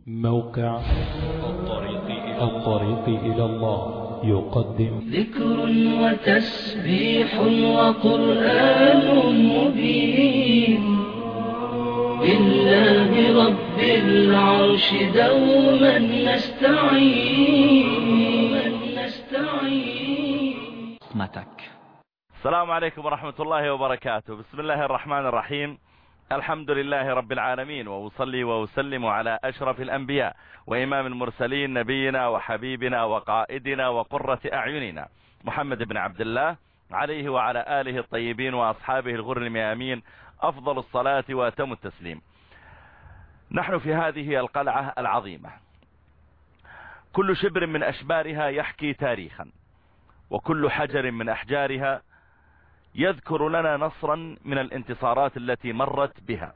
موقع الطريق إلى الله يقدم ذكر وتسبيح وقرآن مبين بالله رب العرش دوما نستعين. السلام عليكم ورحمة الله وبركاته. بسم الله الرحمن الرحيم. الحمد لله رب العالمين، وأصلي وأسلم على أشرف الأنبياء وإمام المرسلين، نبينا وحبيبنا وقائدنا وقرة أعيننا محمد بن عبد الله، عليه وعلى آله الطيبين وأصحابه الغر الميامين أفضل الصلاة وأتم التسليم. نحن في هذه القلعة العظيمة، كل شبر من أشبارها يحكي تاريخا، وكل حجر من أحجارها يذكر لنا نصرا من الانتصارات التي مرت بها.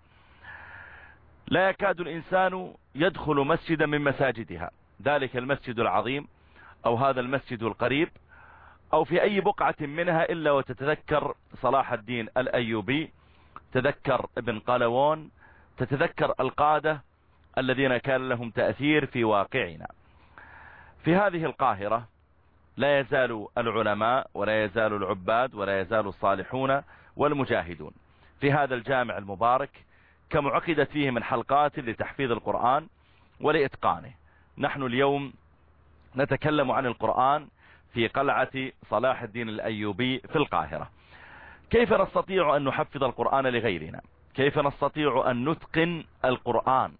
لا يكاد الإنسان يدخل مسجدا من مساجدها، ذلك المسجد العظيم أو هذا المسجد القريب أو في أي بقعة منها، إلا وتتذكر صلاح الدين الأيوبي، تذكر ابن قلوون، تتذكر القادة الذين كان لهم تأثير في واقعنا. في هذه القاهرة لا يزال العلماء ولا يزال العباد ولا يزال الصالحون والمجاهدون. في هذا الجامع المبارك كم عقدت فيه من حلقات لتحفيظ القرآن ولإتقانه. نحن اليوم نتكلم عن القرآن في قلعة صلاح الدين الأيوبي في القاهرة. كيف نستطيع أن نحفظ القرآن لغيرنا؟ كيف نستطيع أن نتقن القرآن؟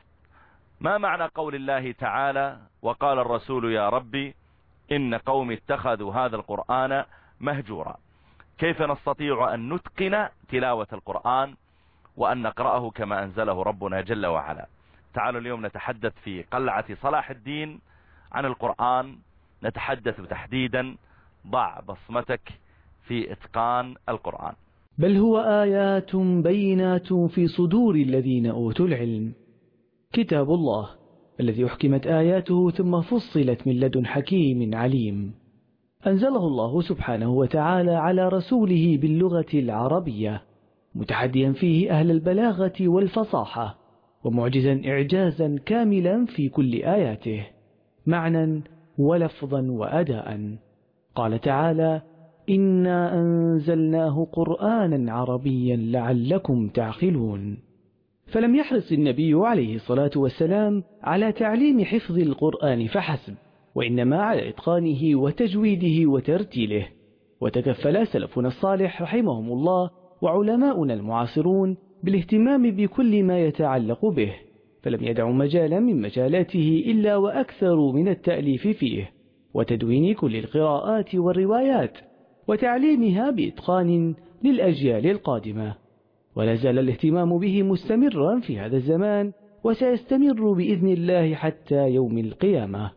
ما معنى قول الله تعالى: وقال الرسول يا ربي إن قوم اتخذوا هذا القرآن مهجورا؟ كيف نستطيع أن نتقن تلاوة القرآن وأن نقرأه كما أنزله ربنا جل وعلا؟ تعالوا اليوم نتحدث في قلعة صلاح الدين عن القرآن. نتحدث تحديدا ضع بصمتك في إتقان القرآن. بل هو آيات بينات في صدور الذين أوتوا العلم. كتاب الله الذي أحكمت آياته ثم فصلت من لدن حكيم عليم، أنزله الله سبحانه وتعالى على رسوله باللغة العربية، متحديا فيه أهل البلاغة والفصاحة، ومعجزا إعجازا كاملا في كل آياته معنى ولفظا وأداء. قال تعالى: إنا أنزلناه قرآنا عربيا لعلكم تعقلون. فلم يحرص النبي عليه الصلاة والسلام على تعليم حفظ القرآن فحسب، وإنما على إتقانه وتجويده وترتيله. وتكفل سلفنا الصالح رحمهم الله وعلماؤنا المعاصرون بالاهتمام بكل ما يتعلق به، فلم يدعوا مجالا من مجالاته إلا وأكثروا من التأليف فيه، وتدوين كل القراءات والروايات، وتعليمها بإتقان للأجيال القادمة. ولا زال الاهتمام به مستمرا في هذا الزمان، وسيستمر بإذن الله حتى يوم القيامة.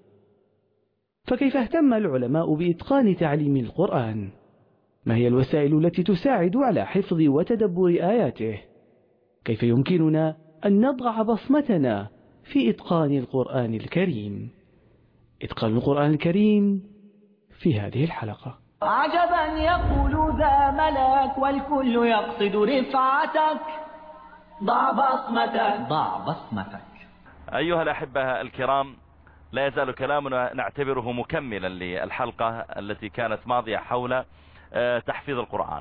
فكيف اهتم العلماء بإتقان تعليم القرآن؟ ما هي الوسائل التي تساعد على حفظ وتدبر آياته؟ كيف يمكننا أن نضع بصمتنا في إتقان القرآن الكريم؟ إتقان القرآن الكريم في هذه الحلقة. عجبا يقول ذا ملاك والكل يقصد رفعتك، ضع بصمتك. أيها الأحبة الكرام، لا يزال كلامنا نعتبره مكملا للحلقة التي كانت ماضية حول تحفيظ القرآن.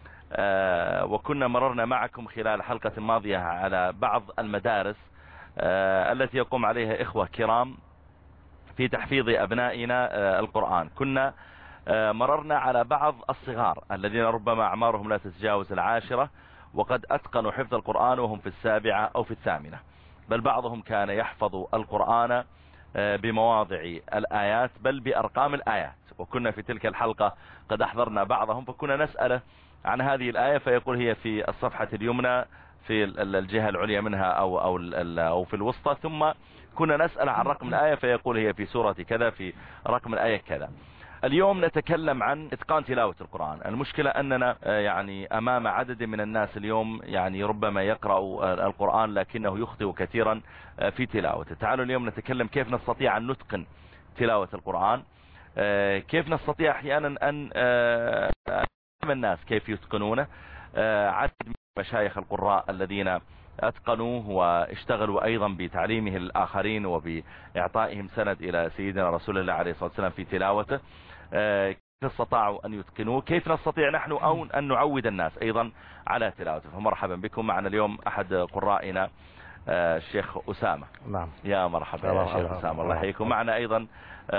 وكنا مررنا معكم خلال الحلقة الماضية على بعض المدارس التي يقوم عليها إخوة كرام في تحفيظ أبنائنا القرآن. كنا مررنا على بعض الصغار الذين ربما أعمارهم لا تتجاوز 10، وقد أتقنوا حفظ القرآن وهم في 7 أو في 8، بل بعضهم كان يحفظ القرآن بمواضع الآيات بل بأرقام الآيات. وكنا في تلك الحلقة قد أحضرنا بعضهم، فكنا نسأله عن هذه الآية فيقول هي في الصفحة اليمنى في الجهة العليا منها أو في الوسطى، ثم كنا نسأل عن رقم الآية فيقول هي في سورة كذا في رقم الآية كذا. اليوم نتكلم عن إتقان تلاوة القرآن. المشكلة أننا يعني أمام عدد من الناس اليوم يعني ربما يقرأ القرآن لكنه يخطئ كثيرا في تلاوته. تعالوا اليوم نتكلم كيف نستطيع أن نتقن تلاوة القرآن، كيف نستطيع أحيانا أن الناس كيف يتقنونه. عدد من مشايخ القراء الذين أتقنوه واشتغلوا أيضا بتعليمه للآخرين وبإعطائهم سند إلى سيدنا رسول الله عليه الصلاة والسلام في تلاوته. كيف استطاعوا أن يتقنوه؟ كيف نستطيع نحن أو أن نعود الناس أيضا على تلاوته؟ فمرحبا بكم. معنا اليوم أحد قرائنا الشيخ أسامة. نعم. يا مرحبا يا شيخ أسامة، الله يحييكم. معنا أيضا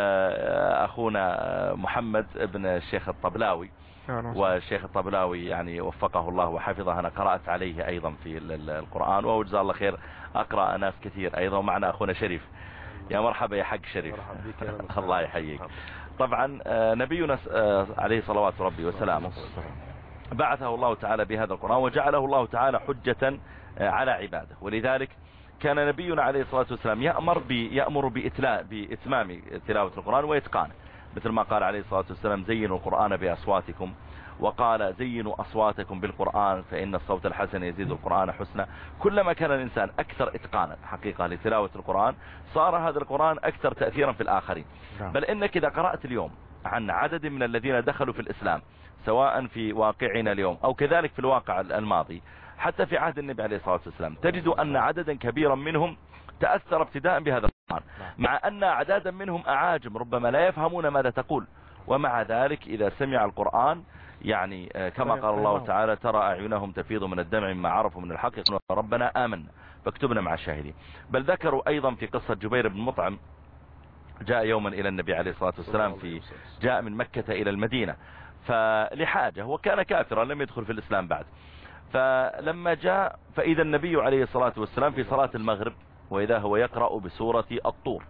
أخونا محمد ابن الشيخ الطبلاوي، والشيخ الطبلاوي يعني وفقه الله وحفظه، أنا قرأت عليه أيضا في القرآن وهو جزاه الله خير أقرأ ناس كثير أيضا. ومعنا أخونا شريف. يا مرحبا يا حق شريف. الله يحييك. طبعا نبينا عليه صلوات ربي وسلامه بعثه الله تعالى بهذا القرآن وجعله الله تعالى حجة على عباده، ولذلك كان نبينا عليه الصلاة والسلام يأمر بإتمام تلاوة القرآن وإتقانه، مثل ما قال عليه الصلاة والسلام زينوا القرآن بأصواتكم، وقال زينوا أصواتكم بالقرآن فإن الصوت الحسن يزيد القرآن حسنا. كلما كان الإنسان أكثر إتقانا حقيقة لتلاوة القرآن صار هذا القرآن أكثر تأثيرا في الآخرين. بل إنك إذا قرأت اليوم عن عدد من الذين دخلوا في الإسلام سواء في واقعنا اليوم أو كذلك في الواقع الماضي حتى في عهد النبي عليه الصلاة والسلام، تجد أن عددا كبيرا منهم تأثر ابتداء بهذا القرآن، مع أن أعدادا منهم أعاجم ربما لا يفهمون ماذا تقول، ومع ذلك إذا سمع القرآن يعني كما قال الله تعالى ترى أعينهم تفيض من الدمع مما عرفوا من الحق يقولون ربنا آمنا فاكتبنا مع الشاهدين. بل ذكروا أيضا في قصة جبير بن مطعم، جاء يوما إلى النبي عليه الصلاة والسلام جاء من مكة إلى المدينة فلحاجة، وكان كافرا لم يدخل في الإسلام بعد. فلما جاء فإذا النبي عليه الصلاة والسلام في صلاة المغرب وإذا هو يقرأ بسورة الطور،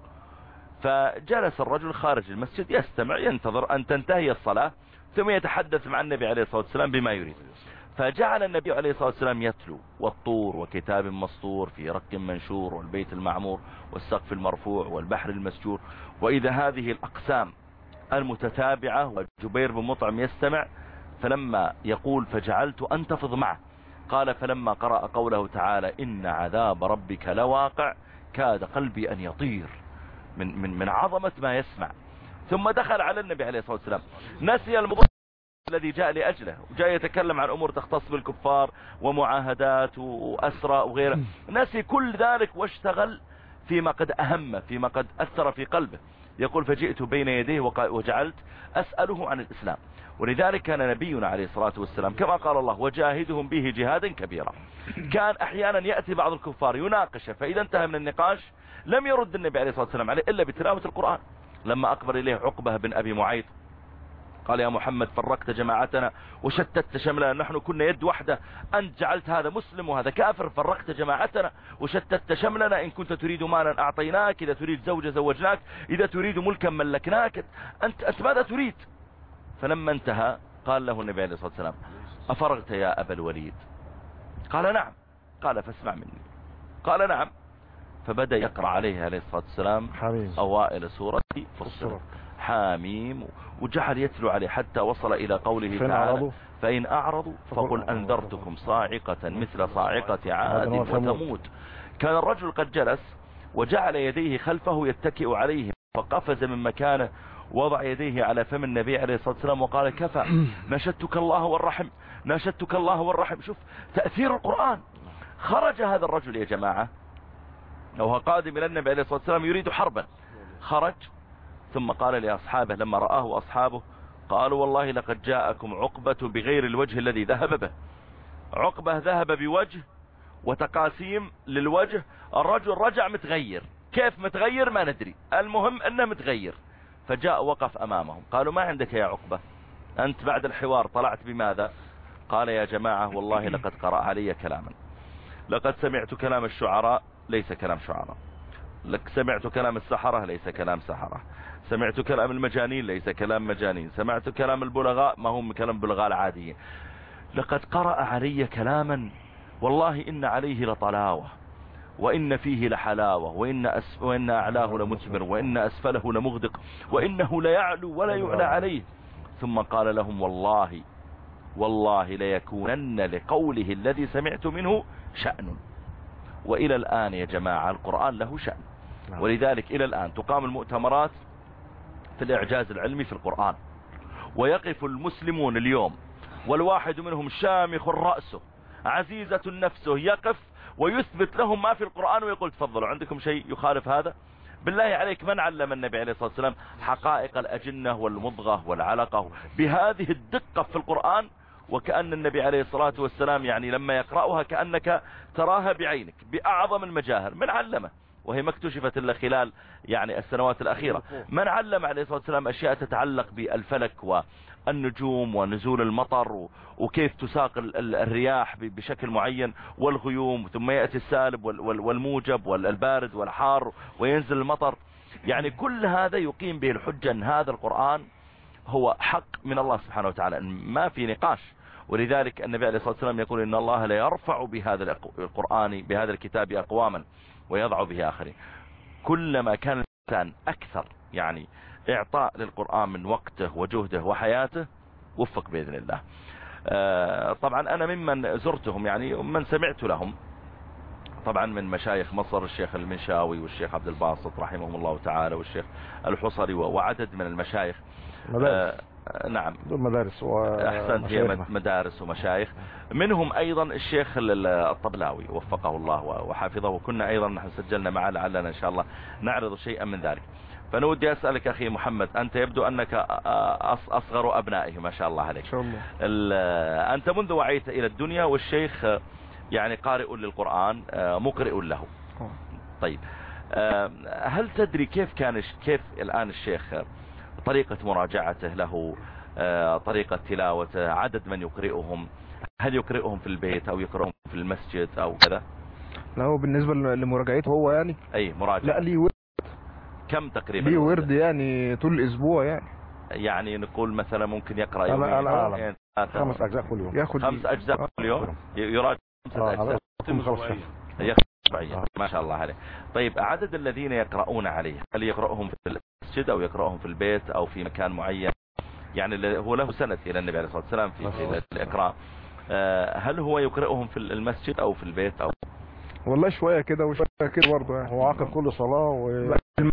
فجلس الرجل خارج المسجد يستمع ينتظر أن تنتهي الصلاة ثم يتحدث مع النبي عليه الصلاة والسلام بما يريد. فجعل النبي عليه الصلاة والسلام يتلو والطور وكتاب مسطور في رق منشور والبيت المعمور والسقف المرفوع والبحر المسجور، وإذا هذه الأقسام المتتابعة وجبير بن مطعم يستمع. فلما يقول فجعلت أنتفض معه، قال فلما قرأ قوله تعالى إن عذاب ربك لواقع كاد قلبي أن يطير من عظمة ما يسمع. ثم دخل على النبي عليه الصلاة والسلام نسي الموضوع الذي جاء لأجله، وجاء يتكلم عن أمور تختص بالكفار ومعاهدات وأسرى وغيره، نسي كل ذلك واشتغل فيما قد أهم فيما قد أثر في قلبه. يقول فجئت بين يديه وجعلت أسأله عن الإسلام. ولذلك كان نبينا عليه الصلاة والسلام كما قال الله وجاهدهم به جهادا كبيرا، كان أحيانا يأتي بعض الكفار يناقشه، فإذا انتهى من النقاش لم يرد النبي عليه الصلاة والسلام عليه إلا بتلاوة القرآن. لما أقبل إليه عقبة بن أبي معيط قال يا محمد فرقت جماعتنا وشتت شملنا، نحن كنا يد واحدة، أنت جعلت هذا مسلم وهذا كافر، فرقت جماعتنا وشتت شملنا، إن كنت تريد مالا أعطيناك، إذا تريد زوجة زوجناك، إذا تريد ملكا ملكناك، أنت ماذا تريد؟ فلما انتهى قال له النبي عليه الصلاة والسلام أفرغت يا أبا الوليد؟ قال نعم. قال فاسمع مني. قال نعم. فبدأ يقرأ عليه عليه الصلاة والسلام أوائل سورة فصلت حاميم، وجعل يتلو عليه حتى وصل إلى قوله تعالى فإن أعرضوا فقل أنذرتكم صاعقة مثل صاعقة عاد وثمود. كان الرجل قد جلس وجعل يديه خلفه يتكئ عليه، فقفز من مكانه وضع يديه على فم النبي عليه الصلاة والسلام وقال كفى نشدتك الله والرحم نشدتك الله والرحم. شوف تأثير القرآن. خرج هذا الرجل يا جماعة وهو قادم إلى النبي عليه الصلاة والسلام يريد حربا، خرج ثم قال لأصحابه لما رآه أصحابه قالوا والله لقد جاءكم عقبة بغير الوجه الذي ذهب به. عقبة ذهب بوجه وتقاسيم للوجه، الرجل رجع متغير، كيف متغير ما ندري، المهم أنه متغير. فجاء وقف أمامهم قالوا ما عندك يا عقبة، أنت بعد الحوار طلعت بماذا؟ قال يا جماعة والله لقد قرأ علي كلاما، لقد سمعت كلام الشعراء ليس كلام شعراء، لك سمعت كلام السحرة ليس كلام سحرة، سمعت كلام المجانين ليس كلام مجانين، سمعت كلام البلغاء ما هم كلام بلغاء العاديين، لقد قرأ علي كلاما والله إن عليه لطلاوة وإن فيه لحلاوة وإن أعلاه لمثمر وإن أسفله لمغدق وإنه ليعلو ولا يعلى عليه. ثم قال لهم والله ليكونن لقوله الذي سمعت منه شأن. وإلى الآن يا جماعة القرآن له شأن، ولذلك إلى الآن تقام المؤتمرات في الإعجاز العلمي في القرآن، ويقف المسلمون اليوم والواحد منهم شامخ رأسه عزيزة نفسه يقف ويثبت لهم ما في القرآن ويقول تفضلوا عندكم شيء يخالف هذا؟ بالله عليك من علم النبي عليه الصلاة والسلام حقائق الأجنة والمضغة والعلقة بهذه الدقة في القرآن، وكأن النبي عليه الصلاة والسلام يعني لما يقرأها كأنك تراها بعينك بأعظم المجاهر؟ من علمه؟ وهي ما اكتشفت إلا خلال يعني السنوات الأخيرة. من علم عليه الصلاة والسلام أشياء تتعلق بالفلك والنجوم ونزول المطر وكيف تساق الرياح بشكل معين والغيوم، ثم يأتي السالب والموجب والبارد والحار وينزل المطر. يعني كل هذا يقيم به الحجة أن هذا القرآن هو حق من الله سبحانه وتعالى، ما في نقاش. ولذلك النبي عليه الصلاة والسلام يقول إن الله لا يرفع بهذا القرآن بهذا الكتاب أقواما ويضع به آخرين. كلما كان الإنسان أكثر يعني إعطاء للقرآن من وقته وجهده وحياته وفق بإذن الله. طبعا أنا ممن زرتهم يعني من سمعت لهم طبعا من مشايخ مصر الشيخ المنشاوي والشيخ عبد الباسط رحمهم الله تعالى والشيخ الحصري وعدد من المشايخ. نعم مدارس أحسنت، هي مدارس ومشايخ. منهم أيضا الشيخ الطبلاوي وفقه الله وحافظه، وكنا أيضا نحن سجلنا معه لعلنا إن شاء الله نعرض شيئا من ذلك. فأنا ودي أسألك أخي محمد، أنت يبدو أنك أصغر أبنائه ما شاء الله عليك. إن شاء الله. أنت منذ وعيت إلى الدنيا والشيخ يعني قارئ للقرآن مقرئ له. طيب هل تدري كيف الآن الشيخ طريقة مراجعته له، طريقة تلاوته، عدد من يقرئهم، هل يقرئهم في البيت أو يقرئهم في المسجد أو كذا؟ لا هو بالنسبة لمراجعته هو يعني أي مراجعة؟ لا ليه ورد. كم تقريبا؟ ليه ورد يعني طول الأسبوع يعني نقول مثلا ممكن يقرأ يوميا. أنا 5 أجزاء كل يوم. ياخد 5 أجزاء كل يوم يراجع 5 أجزاء ما شاء الله عليه. طيب عدد الذين يقرؤون عليه هل يقرأهم في المسجد أو يقرأهم في البيت أو في مكان معين؟ يعني هو له سند إلى النبي عليه الصلاة والسلام في الإقراء، هل هو يقرأهم في المسجد أو في البيت أو؟ والله شوية كده وشوية كده برضه يعني. هو عقب كل صلاة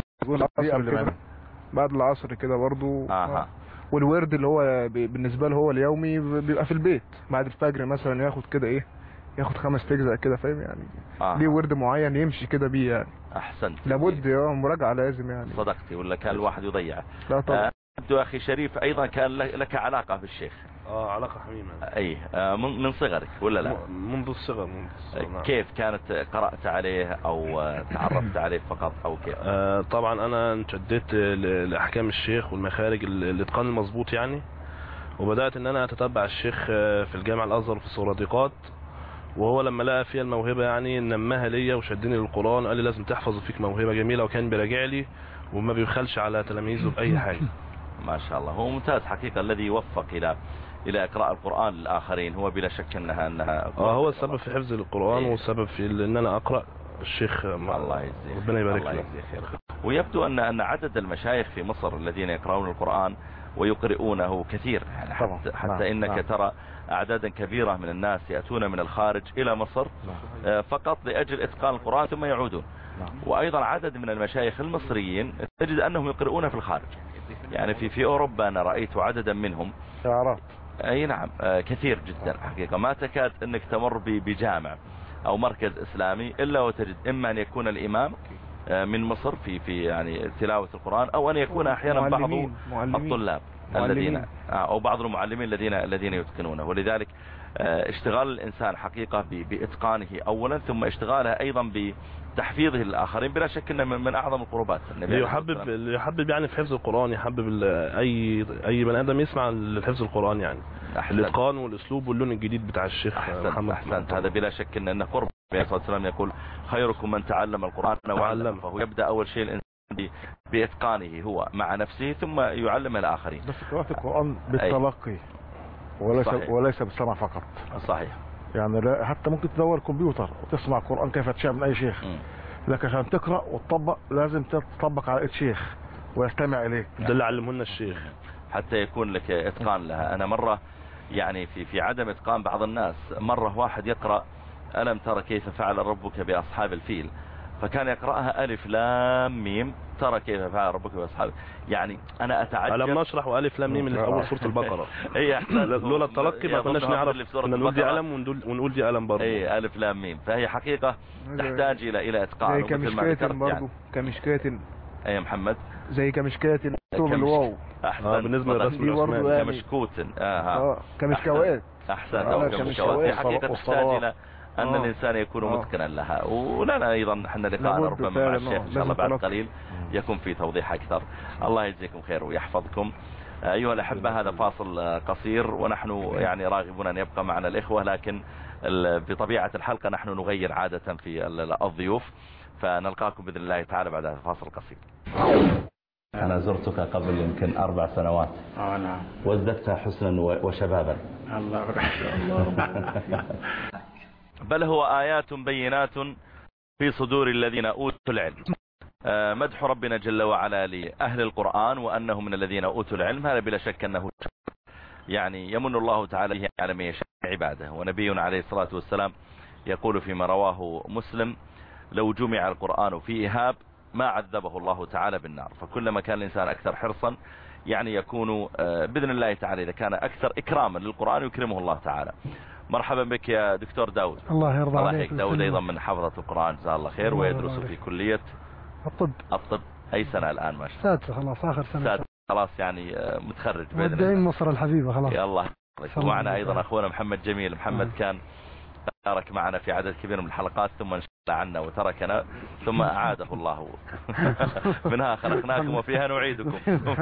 بعد العصر كده برضه. والورد اللي هو بالنسبة له هو اليومي بيبقى في البيت بعد الفجر مثلا ياخد كده ياخد 5 أجزاء كده فاهم يعني. ليه ورد معين يمشي كده بيه يعني. أحسنت. لابد مراجعة لازم يعني. صدقتي ولا كان الواحد يضيعه؟ لا طبعا. يبدو أخي شريف أيضا كان لك علاقة بالشيخ. علاقة حميمة. أي من صغرك ولا لا؟ منذ الصغر. كيف كانت قرأت عليه أو تعرفت عليه فقط أو كيف؟ طبعا أنا انشدت لأحكام الشيخ والمخارج الإتقان المضبوط يعني، وبدأت إن أنا أتتبع الشيخ في الجامع الأزهر في الصوراتيقات، وهو لما لقى فيها الموهبة يعني نمها ليا وشدني للقرآن، قال لي لازم تحفظ، فيك موهبة جميلة، وكان بيراجع لي وما بيبخلش على تلاميذه بأي حاجة. ما شاء الله، هو ممتاز حقيقة الذي يوفق إلى إقراء القرآن للآخرين، هو بلا شك أنها هو السبب في حفظ القرآن والسبب في أن أنا أقرأ الشيخ. الله يجزيه، ربنا يبارك له. ويبدو أن عدد المشايخ في مصر الذين يقرؤون القرآن ويقرؤونه كثير يعني، حتى إنك ترى أعدادا كبيرة من الناس يأتون من الخارج إلى مصر فقط لأجل إتقان القرآن ثم يعودون. وأيضا عدد من المشايخ المصريين تجد أنهم يقرؤون في الخارج، يعني في أوروبا أنا رأيت عددا منهم. أي نعم كثير جدا حقيقة، ما تكاد أنك تمر بجامع أو مركز إسلامي إلا وتجد إما أن يكون الإمام من مصر في يعني تلاوة القرآن، أو أن يكون أحيانا بعض الطلاب الذين أو بعض المعلمين الذين يتقنونه. ولذلك اشتغال الإنسان حقيقة بإتقانه أولا، ثم اشتغاله أيضا بتحفيظه للآخرين بلا شك أنه من أعظم القربات. يحبب يعني في حفظ القرآن، يحبب أي بني آدم يسمع لحفظ القرآن يعني. الإتقان والأسلوب واللون الجديد بتاع الشيخ محمد. أحسنت. هذا بلا شك أنه قرب. النبي صلى الله عليه وسلم يقول خيركم من تعلم القرآن وعلمه، فهو يبدأ أول شيء الإنسان بإتقانه هو مع نفسه ثم يعلم الآخرين. بس قراءة القرآن بالتلقي وليس بالسمع فقط. صحيح. يعني لا حتى ممكن تدور كمبيوتر وتسمع القرآن كيف تشاء من أي شيخ، لكن عشان تقرأ وتطبق لازم تطبق على الشيخ ويستمع إليك. ده اللي علمه لنا الشيخ حتى يكون لك إتقان لها. أنا مرة يعني في عدم إتقان بعض الناس، مرة واحد يقرأ ألم ترى كيف فعل ربك بأصحاب الفيل، فكان يقرأها ألف لام ميم ترى كيف فعل ربك بأصحابه. يعني أنا أتعجب. ألم نشرح وألف لام ميم اللي في أول سورة البقرة. هي لولا التلقي ما كناش نعرف، كنا نقول دي ألم ونقول دي ألم برضه. أي ألف لام ميم. فهي حقيقة تحتاج إلى إتقان. مثل ما ذكرت برضه كمشكاة. أي محمد زي كمشكاة مكتوب الواو. أحسن. بالنسبة للرسم الرسمي يعني كمشكوت. كمشكوات. أحسن. كمشكوات. هي حقيقة تحتاج إلى أن الإنسان يكون متقنا لها. ولنا أيضا احنا لقاءنا ربما مع الشيخ إن شاء الله بعد قليل يكون في توضيح أكثر. الله يجزيكم خير ويحفظكم. أيها الأحبة، هذا فاصل قصير ونحن يعني راغبون أن يبقى معنا الإخوة، لكن بطبيعة الحلقة نحن نغير عادة في الضيوف، فنلقاكم بإذن الله تعالى بعد هذا الفاصل القصير. أنا زرتك قبل يمكن 4 سنوات. نعم. وازددت حسنا وشبابا. الله يرحمه. بل هو آيات بينات في صدور الذين أوتوا العلم. مدح ربنا جل وعلا لأهل القرآن وأنهم من الذين أوتوا العلم، هذا بلا شك أنه يعني يمن الله تعالى على من يشاء عباده. ونبينا عليه الصلاة والسلام يقول فيما رواه مسلم: لو جمع القرآن في إهاب ما عذبه الله تعالى بالنار. فكلما كان الإنسان أكثر حرصا يعني يكون بإذن الله تعالى إذا كان أكثر إكراما للقرآن يكرمه الله تعالى. مرحبا بك يا دكتور داود. الله يرضى عليك. داود أيضا من حفظة القرآن جزاه الله خير، ويدرس في كلية الطب. أي سنة الآن؟ ما شاء الله. سادسة خلاص، آخر سنة. خلاص يعني متخرج بإذن الله. مبدئين مصر الحبيبة خلاص. يا الله. ومعنا أيضا أخونا محمد جميل. محمد كان شارك معنا في عدد كبير من الحلقات ثم انشغل عنا وتركنا ثم أعاده الله. منها خلقناكم وفيها نعيدكم.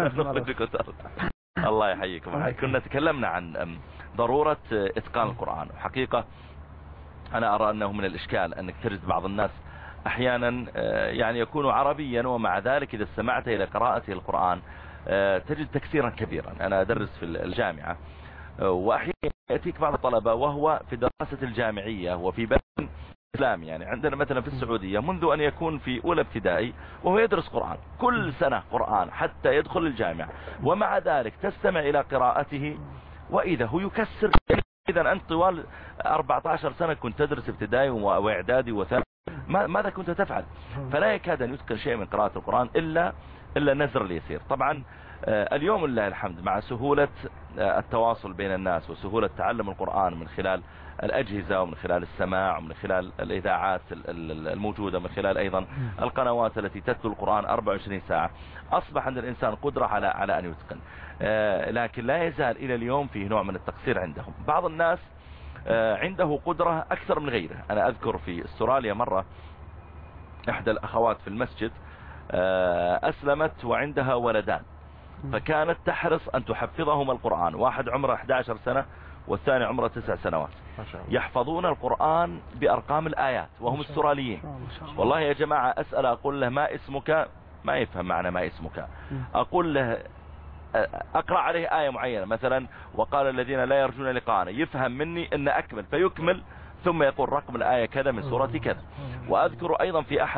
الله يحييكم. كنا تكلمنا عن ضرورة إتقان القرآن. وحقيقة أنا أرى أنه من الإشكال أنك تجد بعض الناس أحيانا يعني يكون عربيا ومع ذلك إذا استمعت إلى قراءته القرآن تجد تكسيرا كبيرا. أنا أدرس في الجامعة وأحيانا يأتيك بعض الطلبة وهو في دراسة الجامعية وفي بلد إسلامي، يعني عندنا مثلا في السعودية منذ أن يكون في أولى ابتدائي وهو يدرس قرآن كل سنة قرآن حتى يدخل الجامعة، ومع ذلك تستمع إلى قراءته وإذا هو يكسر. إذا أنت طوال 14 سنة كنت تدرس ابتدائي وإعدادي وثانوي، ماذا كنت تفعل؟ فلا يكاد أن يتقن شيء من قراءة القرآن إلا النزر اليسير. طبعا اليوم لله الحمد مع سهولة التواصل بين الناس وسهولة تعلم القرآن من خلال الأجهزة ومن خلال السماع ومن خلال الإذاعات الموجودة، من خلال أيضا القنوات التي تتلو القرآن 24 ساعة، أصبح عند الإنسان قدرة على أن يتقن. لكن لا يزال إلى اليوم فيه نوع من التقصير عندهم. بعض الناس عنده قدرة أكثر من غيره. أنا أذكر في استراليا مرة إحدى الأخوات في المسجد أسلمت وعندها ولدان، فكانت تحرص أن تحفظهما القرآن، واحد عمره 11 سنة والثاني عمره 9 سنوات، يحفظون القرآن بأرقام الآيات وهم استراليين. والله يا جماعة أسأل أقول له ما اسمك، ما يفهم معنى ما اسمك. أقول له أقرأ عليه آية معينة مثلا وقال الذين لا يرجون لقاءنا، يفهم مني أن أكمل فيكمل ثم يقول رقم الآية كذا من سورة كذا. وأذكر أيضا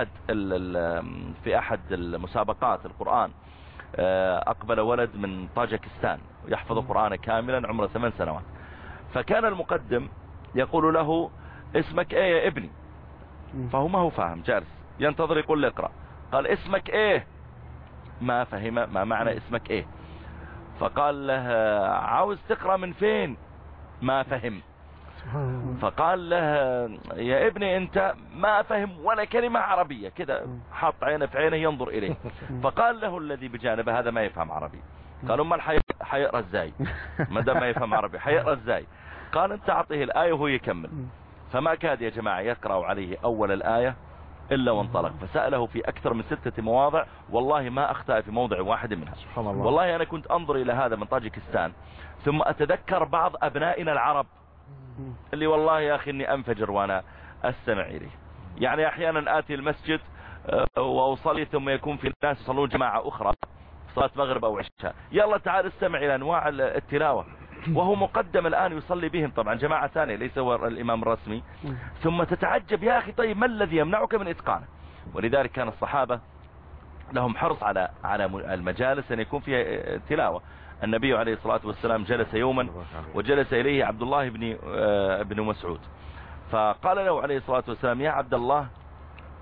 في أحد المسابقات القرآن أقبل ولد من طاجكستان يحفظ القرآن كاملا عمره 8 سنوات، فكان المقدم يقول له اسمك ايه يا ابني؟ فهو ما هو فاهم، جالس ينتظر يقول له اقرأ. قال اسمك ايه؟ ما فهم ما معنى اسمك ايه. فقال له عاوز تقرأ من فين؟ ما فهم. فقال له يا ابني انت ما فهم ولا كلمة عربية، كده حط عينه في عينه ينظر اليه. فقال له الذي بجانبه هذا ما يفهم عربي. قال امال حيقرأ ازاي؟ ما دام ما يفهم عربي حيقرأ ازاي؟ قال انت اعطيه الآية وهو يكمل. فما كاد يا جماعة يقرأ عليه اول الآية الا وانطلق، فسأله في اكثر من 6 مواضع والله ما اخطأ في موضع واحد منها. والله انا كنت انظر الى هذا من طاجكستان ثم اتذكر بعض ابنائنا العرب اللي والله يا اخي اني انفجر وانا استمع اليه. يعني احيانا اتي المسجد واصلي ثم يكون في ناس يصلون جماعة اخرى صلاة مغرب او عشاء، يلا تعال استمع الى انواع التلاوة وهو مقدم الان يصلي بهم، طبعا جماعة ثانية ليس هو الامام الرسمي. ثم تتعجب يا اخي طيب ما الذي يمنعك من اتقانه؟ ولذلك كان الصحابة لهم حرص على المجالس ان يكون فيها تلاوة. النبي عليه الصلاة والسلام جلس يوما وجلس إليه عبد الله بن مسعود، فقال له عليه الصلاة والسلام يا عبد الله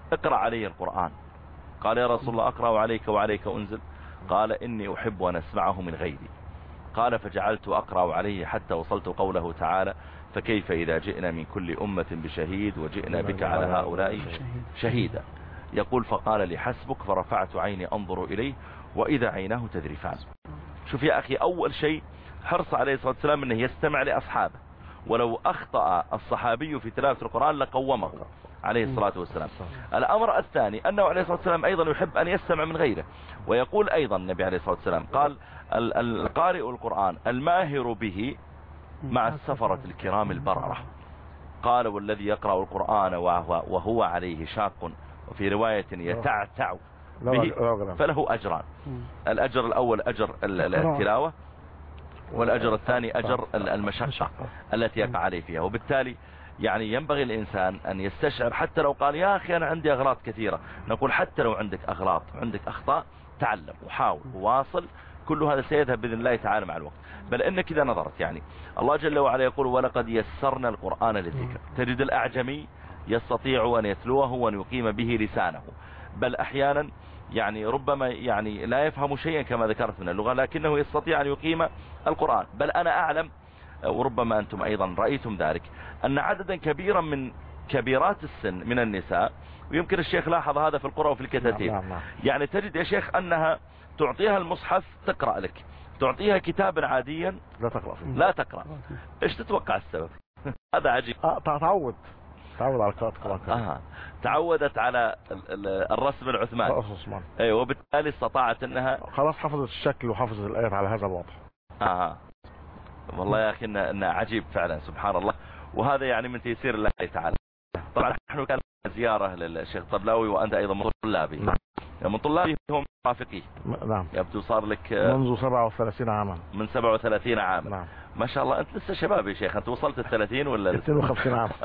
اقرأ علي القرآن. قال يا رسول الله أقرأ عليك وعليك أنزل؟ قال إني أحب أن أسمعه من غيري. قال فجعلت أقرأ عليه حتى وصلت قوله تعالى فكيف إذا جئنا من كل أمة بشهيد وجئنا بك على هؤلاء شهيدا. يقول فقال لي حسبك، فرفعت عيني أنظر إليه وإذا عيناه تذرفان. شوف يا أخي، أول شيء حرص عليه الصلاة والسلام أنه يستمع لأصحابه، ولو أخطأ الصحابي في تلاوة القرآن لقومه عليه الصلاة والسلام. الأمر الثاني أنه عليه الصلاة والسلام أيضا يحب أن يستمع من غيره، ويقول أيضا النبي عليه الصلاة والسلام قال القارئ القرآن الماهر به مع السفرة الكرام البررة. قال والذي يقرأ القرآن وهو عليه شاق، وفي رواية يتعتع به فله أجران. الأجر الأول أجر التلاوة، والأجر الثاني أجر المشقة التي يقع عليه فيها. وبالتالي يعني ينبغي الإنسان أن يستشعر، حتى لو قال يا أخي أنا عندي أغلاط كثيرة، نقول حتى لو عندك أغلاط عندك أخطاء تعلم وحاول وواصل، كل هذا سيذهب بإذن الله تعالى مع الوقت. بل إنك إذا نظرت يعني الله جل وعلا يقول ولقد يسرنا القرآن للذكر. تجد الأعجمي يستطيع أن يتلوه وأن يقيم به لسانه، بل أحيانا يعني ربما يعني لا يفهم شيئا كما ذكرت من اللغة، لكنه يستطيع أن يقيم القرآن. بل أنا أعلم، وربما أنتم أيضا رأيتم ذلك، أن عددا كبيرا من كبيرات السن من النساء، ويمكن الشيخ لاحظ هذا في القرى وفي الكتاتيب، يعني تجد يا شيخ أنها تعطيها المصحف تقرأ لك، تعطيها كتابا عاديا لا تقرأ. إيش تتوقع السبب؟ هذا عجيب. تعود على قراءة القرآن. تعودت على الرسم العثماني. ايوه، وبالتالي استطاعت انها خلاص حفظت الشكل وحفظت الآيات على هذا الوضع. والله يا اخي انه عجيب فعلا، سبحان الله. وهذا يعني من تيسير الله تعالى. طبعا نحن كان زيارة للشيخ الطبلاوي وانت ايضا من طلابي. من طلابي هم رافقيه. نعم. يبدو صار لك منذ 37 عاما. من 37 عاما. نعم. ما شاء الله، انت لسه شباب يا شيخ. انت وصلت 30 ولا 52 عام؟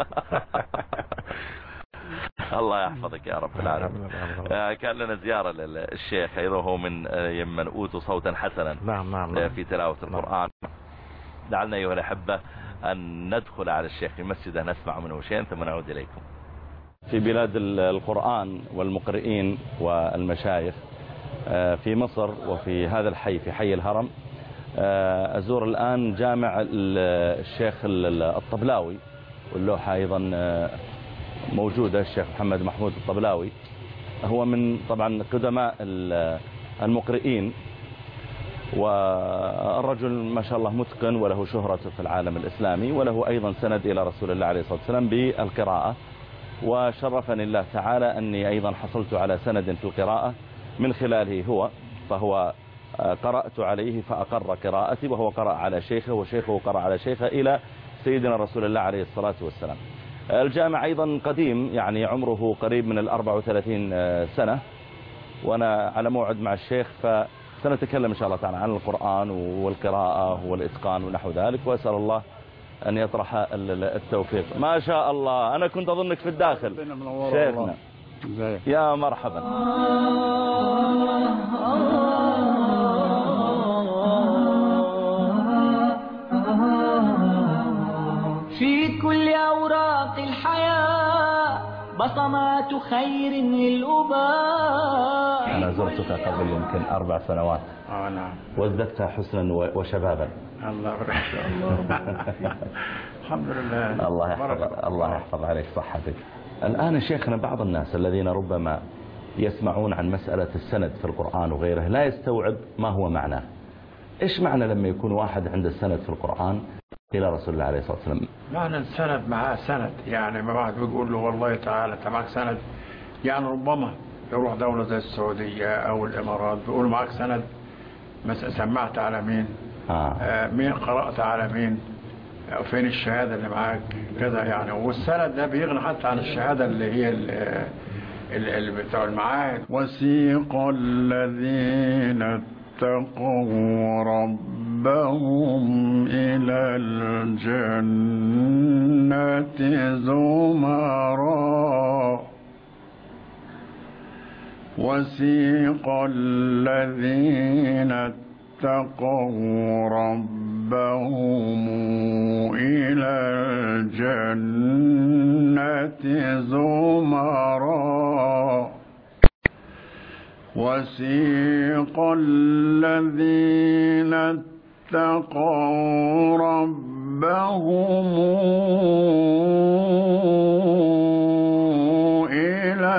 الله يحفظك يا رب العالمين. كان لنا زيارة للشيخ ايضا، هو من اوتوا صوتا حسنا. نعم. في تلاوة القرآن. دعنا ايها الاحبة ان ندخل على الشيخ في مسجده نسمع منه شيئا ثم نعود اليكم. في بلاد القرآن والمقرئين والمشايخ في مصر وفي هذا الحي، في حي الهرم، أزور الآن جامع الشيخ الطبلاوي، واللوحة أيضا موجودة، الشيخ محمد محمود الطبلاوي. هو من طبعا قدماء المقرئين، والرجل ما شاء الله متقن وله شهرة في العالم الإسلامي، وله أيضا سند إلى رسول الله عليه الصلاة والسلام بالقراءة. وشرفني الله تعالى أني أيضا حصلت على سند في القراءة من خلاله هو، فهو قرأت عليه فأقر قراءتي، وهو قرأ على شيخه وشيخه قرأ على شيخه إلى سيدنا رسول الله عليه الصلاة والسلام. الجامع أيضا قديم، يعني عمره قريب من 34 سنة، وأنا على موعد مع الشيخ، فسنتكلم إن شاء الله تعالى عن القرآن والقراءة والإتقان ونحو ذلك، وأسأل الله أن يطرح التوفيق. ما شاء الله، أنا كنت أظنك في الداخل شيخنا. يا مرحبا. في كل أوراق الحياة بصمات خير للأباء. أنا زرتك قبل يمكن 4 سنوات. نعم. وازددت حسنا وشبابا. الله الحمد لله. الله يحفظ عليك صحتك. الآن شيخنا، بعض الناس الذين ربما يسمعون عن مسألة السند في القرآن وغيره لا يستوعب ما هو معناه. إيش معنى لما يكون واحد عنده السند في القرآن إلى رسول الله عليه الصلاة والسلام؟ معنى السند معاه سند، يعني ما واحد بيقول له والله تعالى انت معك سند، يعني ربما يروح دولة زي السعودية أو الإمارات بيقول معك سند، سمعت على مين، مين قرأت على مين، فين الشهادة اللي معاك كذا يعني. والسند ده بيغني حتى عن الشهادة اللي هي اللي بتوع المعاهد. وسيق الذين اتقوا ربهم إلى الجنة زمرا وسيق الذين اتقوا ربهم إلى الجنة زمرا وسيق الذين اتقوا ربهم إلى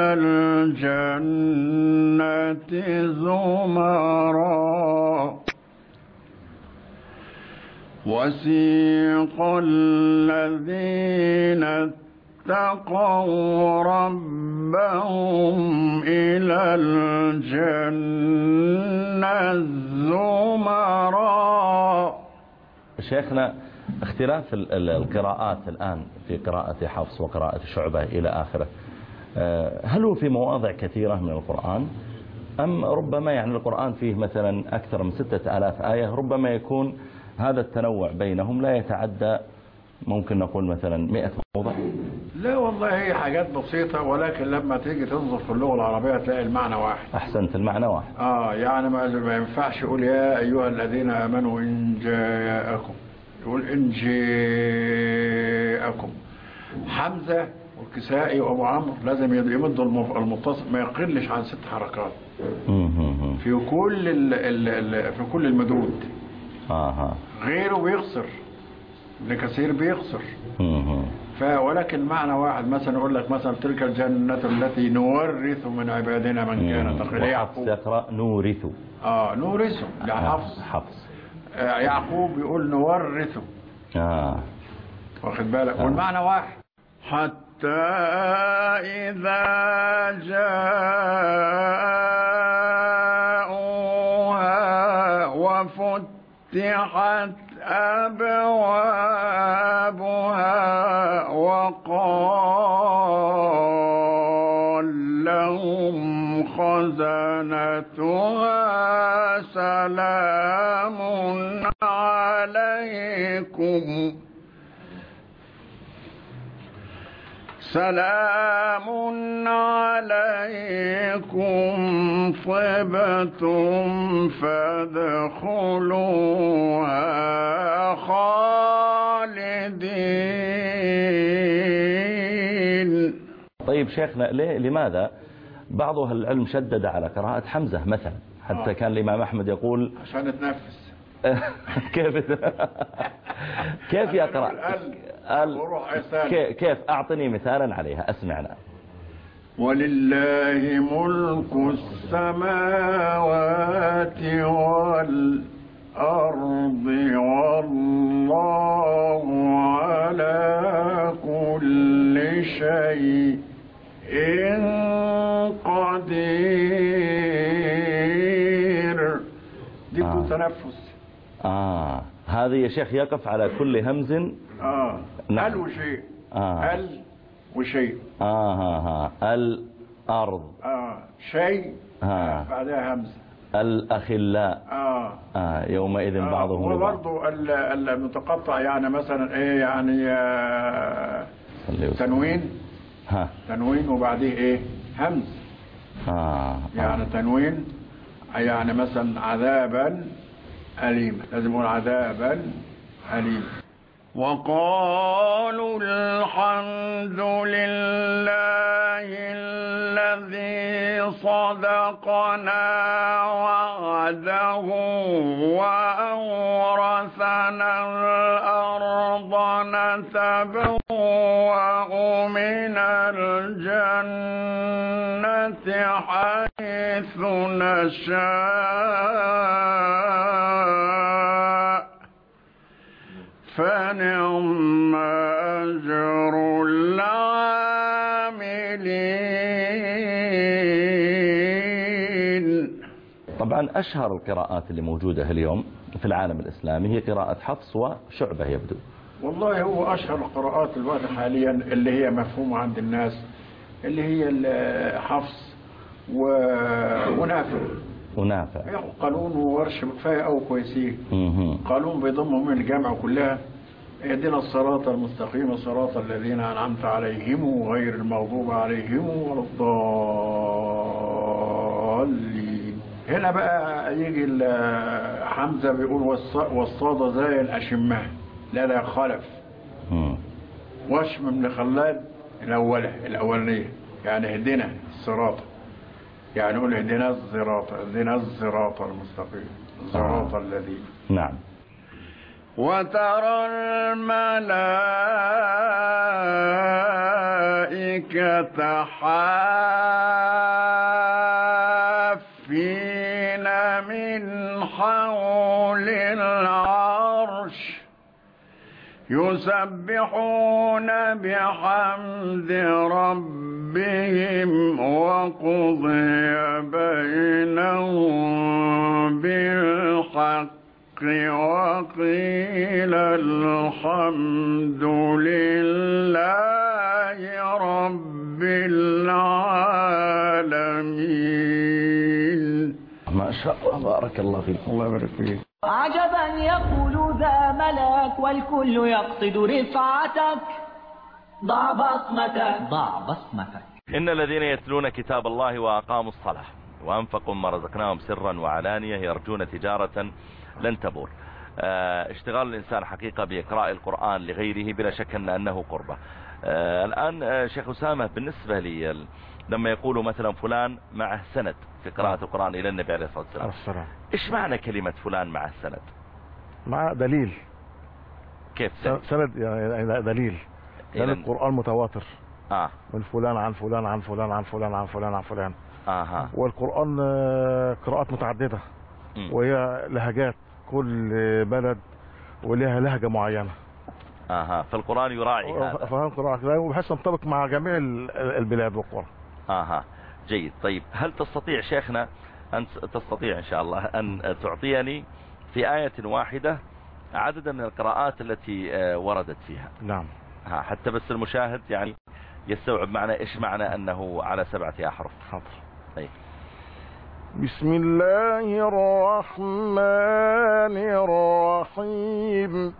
الجنة زمرا وسيق الذين اتقوا ربهم إلى الجنة زمرا. شيخنا، اختلاف القراءات الآن في قراءة حفص وقراءة شعبة إلى آخره، هل هو في مواضع كثيرة من القرآن، أم ربما يعني القرآن فيه مثلا أكثر من 6000 آية، ربما يكون هذا التنوع بينهم لا يتعدى ممكن نقول مثلا 100 موضع؟ لا والله هي حاجات بسيطة، ولكن لما تيجي تنظر في اللغة العربية تلاقي المعنى واحد. أحسنت، المعنى واحد. يعني ما ينفعش يقول يا أيها الذين آمنوا إن جاءكم، يقول إن جاءكم. حمزة والكسائي وأبو عمرو لازم يمدوا المتصل ما يقلش عن 6 حركات في كل المدود. غيره بيخسر، ابن كثير بيخسر. ولكن معنى واحد. مثلا يقول لك مثلا تلك الجنة التي نورث من عبادنا من كان تقيا. يعقوب يقرأ نورث. نورث حفص. يعقوب يقول نورث. واخد بالك؟ والمعنى واحد. حتى إذا جاءوها وفتحت أبوابها وقال لهم خزنتها سلام عليكم طبتم فادخلوها خالدين. طيب شيخنا، لماذا بعض أهل العلم شدد على قراءة حمزة مثلا، حتى كان الإمام أحمد يقول عشان تنفس. كيف يقرأ؟ كيف؟ أعطني مثالا عليها أسمعنا. ولله ملك السماوات والأرض والله على كل شيء قدير. دي تنفس. هذا يا شيخ يقف على كل همز. ال وشيء. ال وشيء. الأرض. شيء. بعدها همزة. الأخلاء. يومئذ بعضهم وبرضه المتقطع يعني مثلا ايه يعني تنوين. تنوين وبعديه ايه همز. يعني تنوين يعني مثلا عذابا أليما، لازم يقول عذابا أليما. وقالوا الحمد لله الذي صدقنا وعده وأورثنا الأرض نتبوأ من الجنة حيث نشاء فنعم أجر العاملين. طبعا أشهر القراءات اللي موجودة اليوم في العالم الإسلامي هي قراءة حفص وشعبة يبدو. والله هو أشهر القراءات الوقت حاليا اللي هي مفهومة عند الناس اللي هي حفص ونافع. قانون وورش كفايه او كويسين. قانون بيضمهم من الجامعه كلها. اهدنا الصراط المستقيم صراط الذين انعمت عليهم غير المغضوب عليهم ولا الضالين. هنا بقى يجي حمزة بيقول والصاد زي الأشمة لا لا خلف. وشم من خلاد الأولانية يعني اهدنا الصراط، يعني نقول اهدنا الصراط المستقيم الصراط الذي. نعم. وترى الملائكة حافين من حول العرش يسبحون بحمد ربهم وقضي بينهم بالحق وقيل الحمد لله رب العالمين. ما شاء الله بارك الله فيك. الله يبارك فيك. عجبا يقول ذا ملاك والكل يقصد رفعتك ضع بصمتك. إن الذين يتلون كتاب الله وأقاموا الصلاة وأنفقوا مما رزقناهم سرا وعلانية يرجون تجارة لن تبور. اشتغال الإنسان حقيقة بإقراء القرآن لغيره بلا شك أنه قربة. الآن شيخ أسامة بالنسبة لي لما يقولوا مثلا فلان معه سند في قراءة القرآن إلى النبي عليه الصلاة والسلام، إيش معنى كلمة فلان معه سند؟ مع دليل. كيف سند؟ يعني دليل. يعني القرآن متواتر من فلان عن فلان عن فلان عن فلان عن فلان عن فلان. والقرآن قراءات متعددة وهي لهجات، كل بلد ولها لهجة معينة. فالقرآن يراعي هذا. فالقرآن وبحيث ينطبق مع جميع البلاد والقرى. جيد. طيب هل تستطيع شيخنا أن تستطيع إن شاء الله أن تعطيني في آية واحدة عددا من القراءات التي وردت فيها؟ نعم. حتى بس المشاهد يعني يستوعب معنا إيش معنى أنه على 7 أحرف. حاضر. طيب. بسم الله الرحمن الرحيم.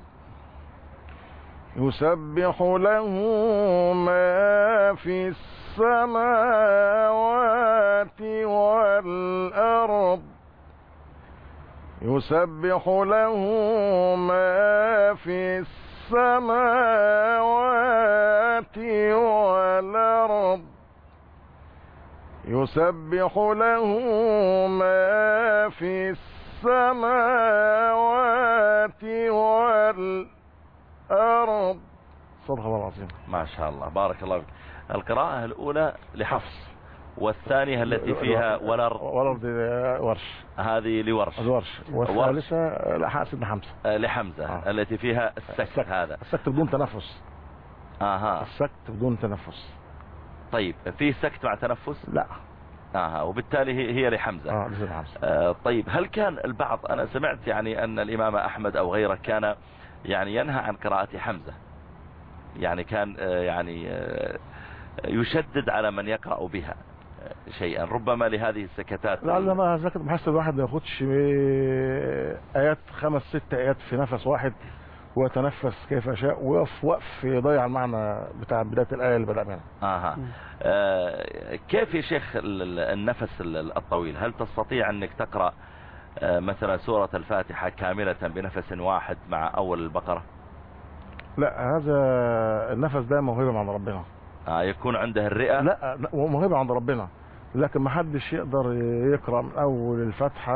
يسبح له ما في السماوات والأرض. يسبح له ما في السماوات والأرض. يسبح له ما في السماوات والأرض. صدق الله العظيم. ما شاء الله بارك الله فيك. القراءة الأولى لحفص والثانية التي فيها والأرض ورش. هذه لورش. الورش. والثالثة سيدنا حمزة. لحمزة التي فيها السكت. هذا السكت بدون تنفس. السكت بدون تنفس. طيب في سكت مع تنفس؟ لا. وبالتالي هي لحمزة. طيب هل كان البعض، أنا سمعت يعني أن الإمام أحمد أو غيره كان يعني ينهى عن قراءة حمزة، يعني كان يعني يشدد على من يقرأ بها شيئا ربما لهذه السكتات. لعل ما ذكرت بحس الواحد ما ياخدش آيات 5 6 آيات في نفس واحد ويتنفس كيف شاء وقف يضيع المعنى بتاع بداية الآية اللي بدأ منها. كيف يا شيخ النفس الطويل؟ هل تستطيع أنك تقرأ مثلا سورة الفاتحة كاملة بنفس واحد مع أول البقرة؟ لا، هذا النفس ده موهبة عند ربنا. يكون عنده الرئة؟ لا، موهبة عند ربنا، لكن ما حدش يقدر يقرأ من أول الفاتحة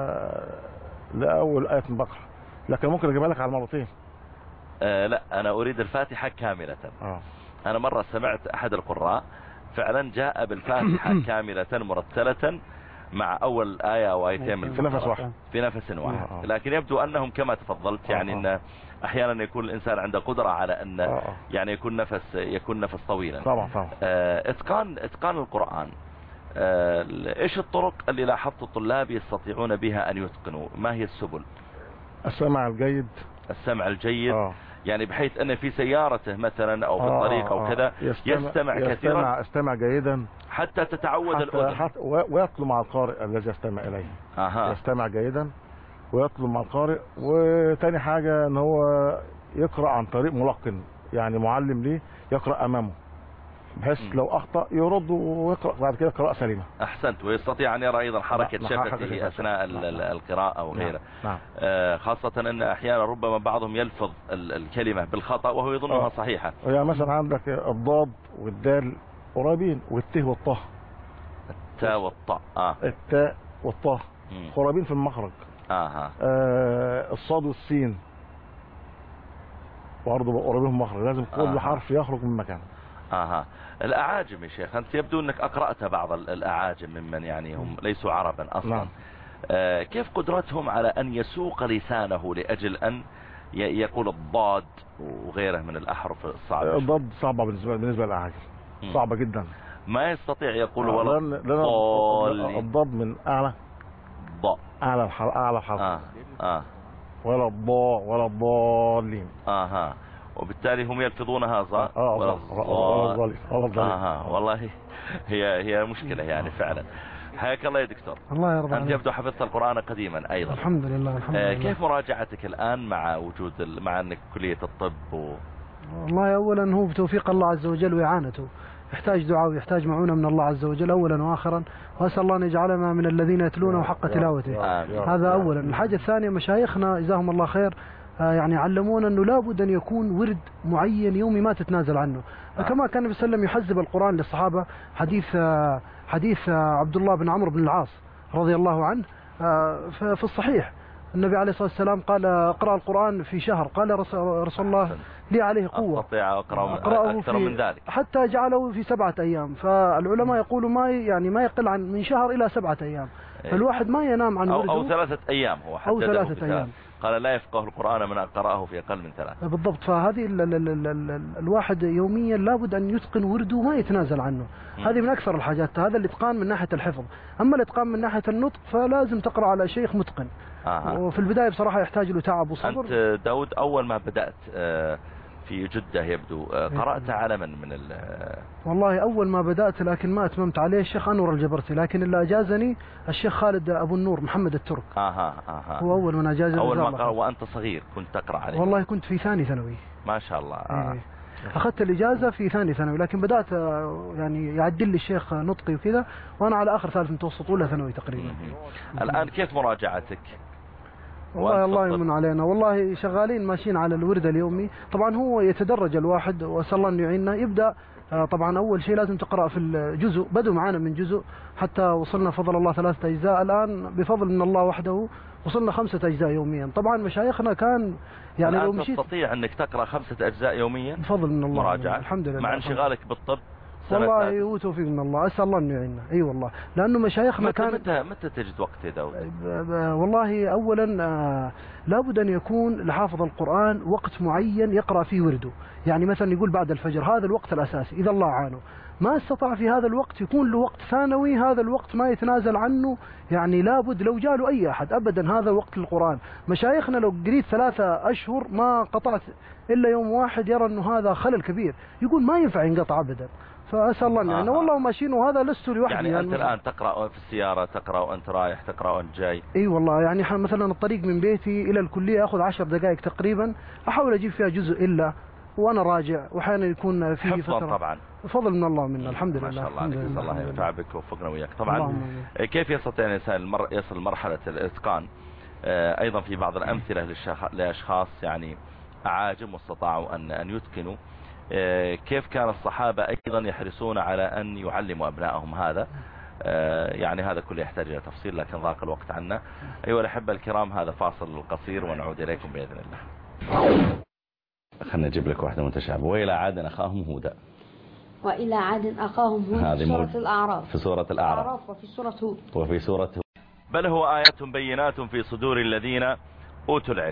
لأول آية من البقرة، لكن ممكن أجيبها لك على مرتين. لا، أنا أريد الفاتحة كاملة. أنا مرة سمعت أحد القراء فعلا جاء بالفاتحة كاملة مرتلة مع أول آية أو آيتين في نفس واحد. في نفس واحد. لكن يبدو أنهم كما تفضلت يعني أن أحيانا يكون الإنسان عنده قدرة على أن يعني يكون نفس طويلا. طبعا. إتقان القرآن، إيش الطرق اللي لاحظت الطلاب يستطيعون بها أن يتقنوا؟ ما هي السبل؟ السمع الجيد. السمع الجيد. يعني بحيث أن في سيارته مثلا أو في الطريق أو كذا يستمع كثيرا. يستمع جيدا حتى تتعود الأذن ويطلب مع القارئ الذي يستمع إليه. يستمع جيدا ويطلب مع القارئ. وتاني حاجة ان هو يقرأ عن طريق ملقن، يعني معلم ليه يقرأ امامه بحيث لو أخطأ يرد ويقرأ بعد كده قراءة سليمة. أحسنت. ويستطيع أن يرى أيضا حركة شفته أثناء القراءة وغيره. نعم. خاصة أن أحيانا ربما بعضهم يلفظ الكلمة بالخطأ وهو يظنها صحيحة. يعني مثلا عندك الضاد والدال قريبين، والته والطه. التاء والطاء. التاء والطه قريبين في المخرج. الصاد والسين برضه قريبين من المخرج، لازم كل حرف يخرج من مكانه. الأعاجم يا شيخ، أنت يبدو أنك أقرأت بعض الأعاجم ممن يعني هم ليسوا عربا أصلا. نعم. كيف قدرتهم على أن يسوق لسانه لأجل أن يقول الضاد وغيره من الأحرف الصعبة؟ الضاد صعبة بالنسبة للأعاجم، صعبة جدا. ما يستطيع يقول ولا الضاد من أعلى أعلى الحرف. ولا الضاء ولا الضالين. وبالتالي هم يلفظونها ظا ولا والله هي مشكلة يعني فعلا. حياك الله يا دكتور. الله يرضى عليك. أنت يبدو حفظت القرآن قديما أيضا. الحمد لله الحمد لله. كيف مراجعتك الآن مع وجود مع أنك كلية الطب والله أولا هو بتوفيق الله عز وجل وإعانته، يحتاج دعاء ويحتاج معونة من الله عز وجل أولا وآخرا، وأسأل الله أن يجعلنا من الذين يتلونه حق تلاوته. هذا أولا. الحاجة الثانية مشايخنا جزاهم الله خير يعني علمونا أنه لابد أن يكون ورد معين يومي ما تتنازل عنه. كما كان النبي صلى الله عليه وسلم يحزب القرآن للصحابة. حديث عبد الله بن عمرو بن العاص رضي الله عنه في الصحيح، النبي عليه الصلاة والسلام قال اقرأ القرآن في شهر، قال رسول الله لي عليه قوة أستطيع أقرأه أكثر من ذلك، حتى جعله في 7 أيام. فالعلماء يقولوا ما يقل عن من شهر إلى 7 أيام. فالواحد ما ينام عن ورده أو 3 أيام. هو أو 3 أيام قال لا يفقه القرآن من قرأه في أقل من 3. بالضبط. فهذه الواحد يوميا لابد أن يتقن ورده وما يتنازل عنه. هذه من أكثر الحاجات. هذا الإتقان من ناحية الحفظ. أما الإتقان من ناحية النطق فلازم تقرأ على شيخ متقن. وفي البداية بصراحة يحتاج له تعب وصبر. أنت داود أول ما بدأت في جدة يبدو قرأت على من والله أول ما بدأت لكن ما أتممت عليه الشيخ أنور الجبرتي، لكن اللي أجازني الشيخ خالد أبو النور محمد الترك. هو أول من أجازني. أول ما قرأ وأنت صغير كنت تقرأ عليه؟ والله كنت في ثاني ثانوي. ما شاء الله. أخذت الإجازة في ثاني ثانوي، لكن بدأت يعني يعدل لي الشيخ نطقي وكذا وأنا على آخر ثالث متوسط ولا ثانوي تقريبا. الآن كيف مراجعتك؟ والله الله يمن علينا، والله شغالين ماشيين على الورد اليومي. طبعا هو يتدرج الواحد، وأسأل الله أن يعيننا. يبدأ طبعا أول شيء لازم تقرأ في الجزء، بدوا معانا من جزء حتى وصلنا فضل الله 3 أجزاء. الآن بفضل من الله وحده وصلنا 5 أجزاء يوميا. طبعا مشايخنا كان يعني لو مشيت تستطيع أنك تقرأ 5 أجزاء يوميا بفضل من الله مراجعة الحمد لله مع انشغالك بالطب. والله هو توفيق من الله، أسأل الله أن يعيننا. أي والله، لأنه مشايخنا كان متى تجد وقت يا داود؟ والله أولا لابد أن يكون لحافظ القرآن وقت معين يقرأ فيه ورده. يعني مثلا يقول بعد الفجر، هذا الوقت الأساسي. إذا الله عانه ما استطاع في هذا الوقت يكون له وقت ثانوي، هذا الوقت ما يتنازل عنه. يعني لابد لو جاء له أي أحد أبدا هذا وقت القرآن. مشايخنا لو قريت 3 أشهر ما قطعت إلا يوم واحد يرى أنه هذا خلل كبير، يقول ما ينفع ينقطع أبدا. فأسأل الله يعني والله ماشيين، وهذا لست لوحدي. يعني أنت الآن تقرأ في السيارة، تقرأ وأنت رايح، تقرأ وأنت جاي؟ أي والله. يعني مثلا الطريق من بيتي إلى الكلية أخذ 10 دقائق تقريبا، أحاول أجيب فيها جزء إلا وأنا راجع، وأحيانا يكون في فترة طبعا فضل من الله منا. الحمد لله. ما شاء الله عليك. الله ينفع بك ووفقنا وياك. طبعا كيف يستطيع الإنسان يصل مرحلة الإتقان أيضا في بعض الأمثلة لأشخاص يعني أعاجم واستطاعوا أن يتقنوا؟ كيف كان الصحابة أيضا يحرصون على أن يعلموا أبنائهم هذا؟ يعني هذا كله يحتاج إلى تفصيل لكن ضاق الوقت عنا. أيها الأحبة الكرام، هذا فاصل قصير ونعود إليكم بإذن الله. خلنا نجيب لك واحدة متشابهة. وإلى عاد أخاهم هودا. وإلى عاد أخاهم هود في سورة الأعراف. في سورة الأعراف وفي سورة هود. وفي سورة هود. بل هو آيات بينات في صدور الذين أوتوا العلم.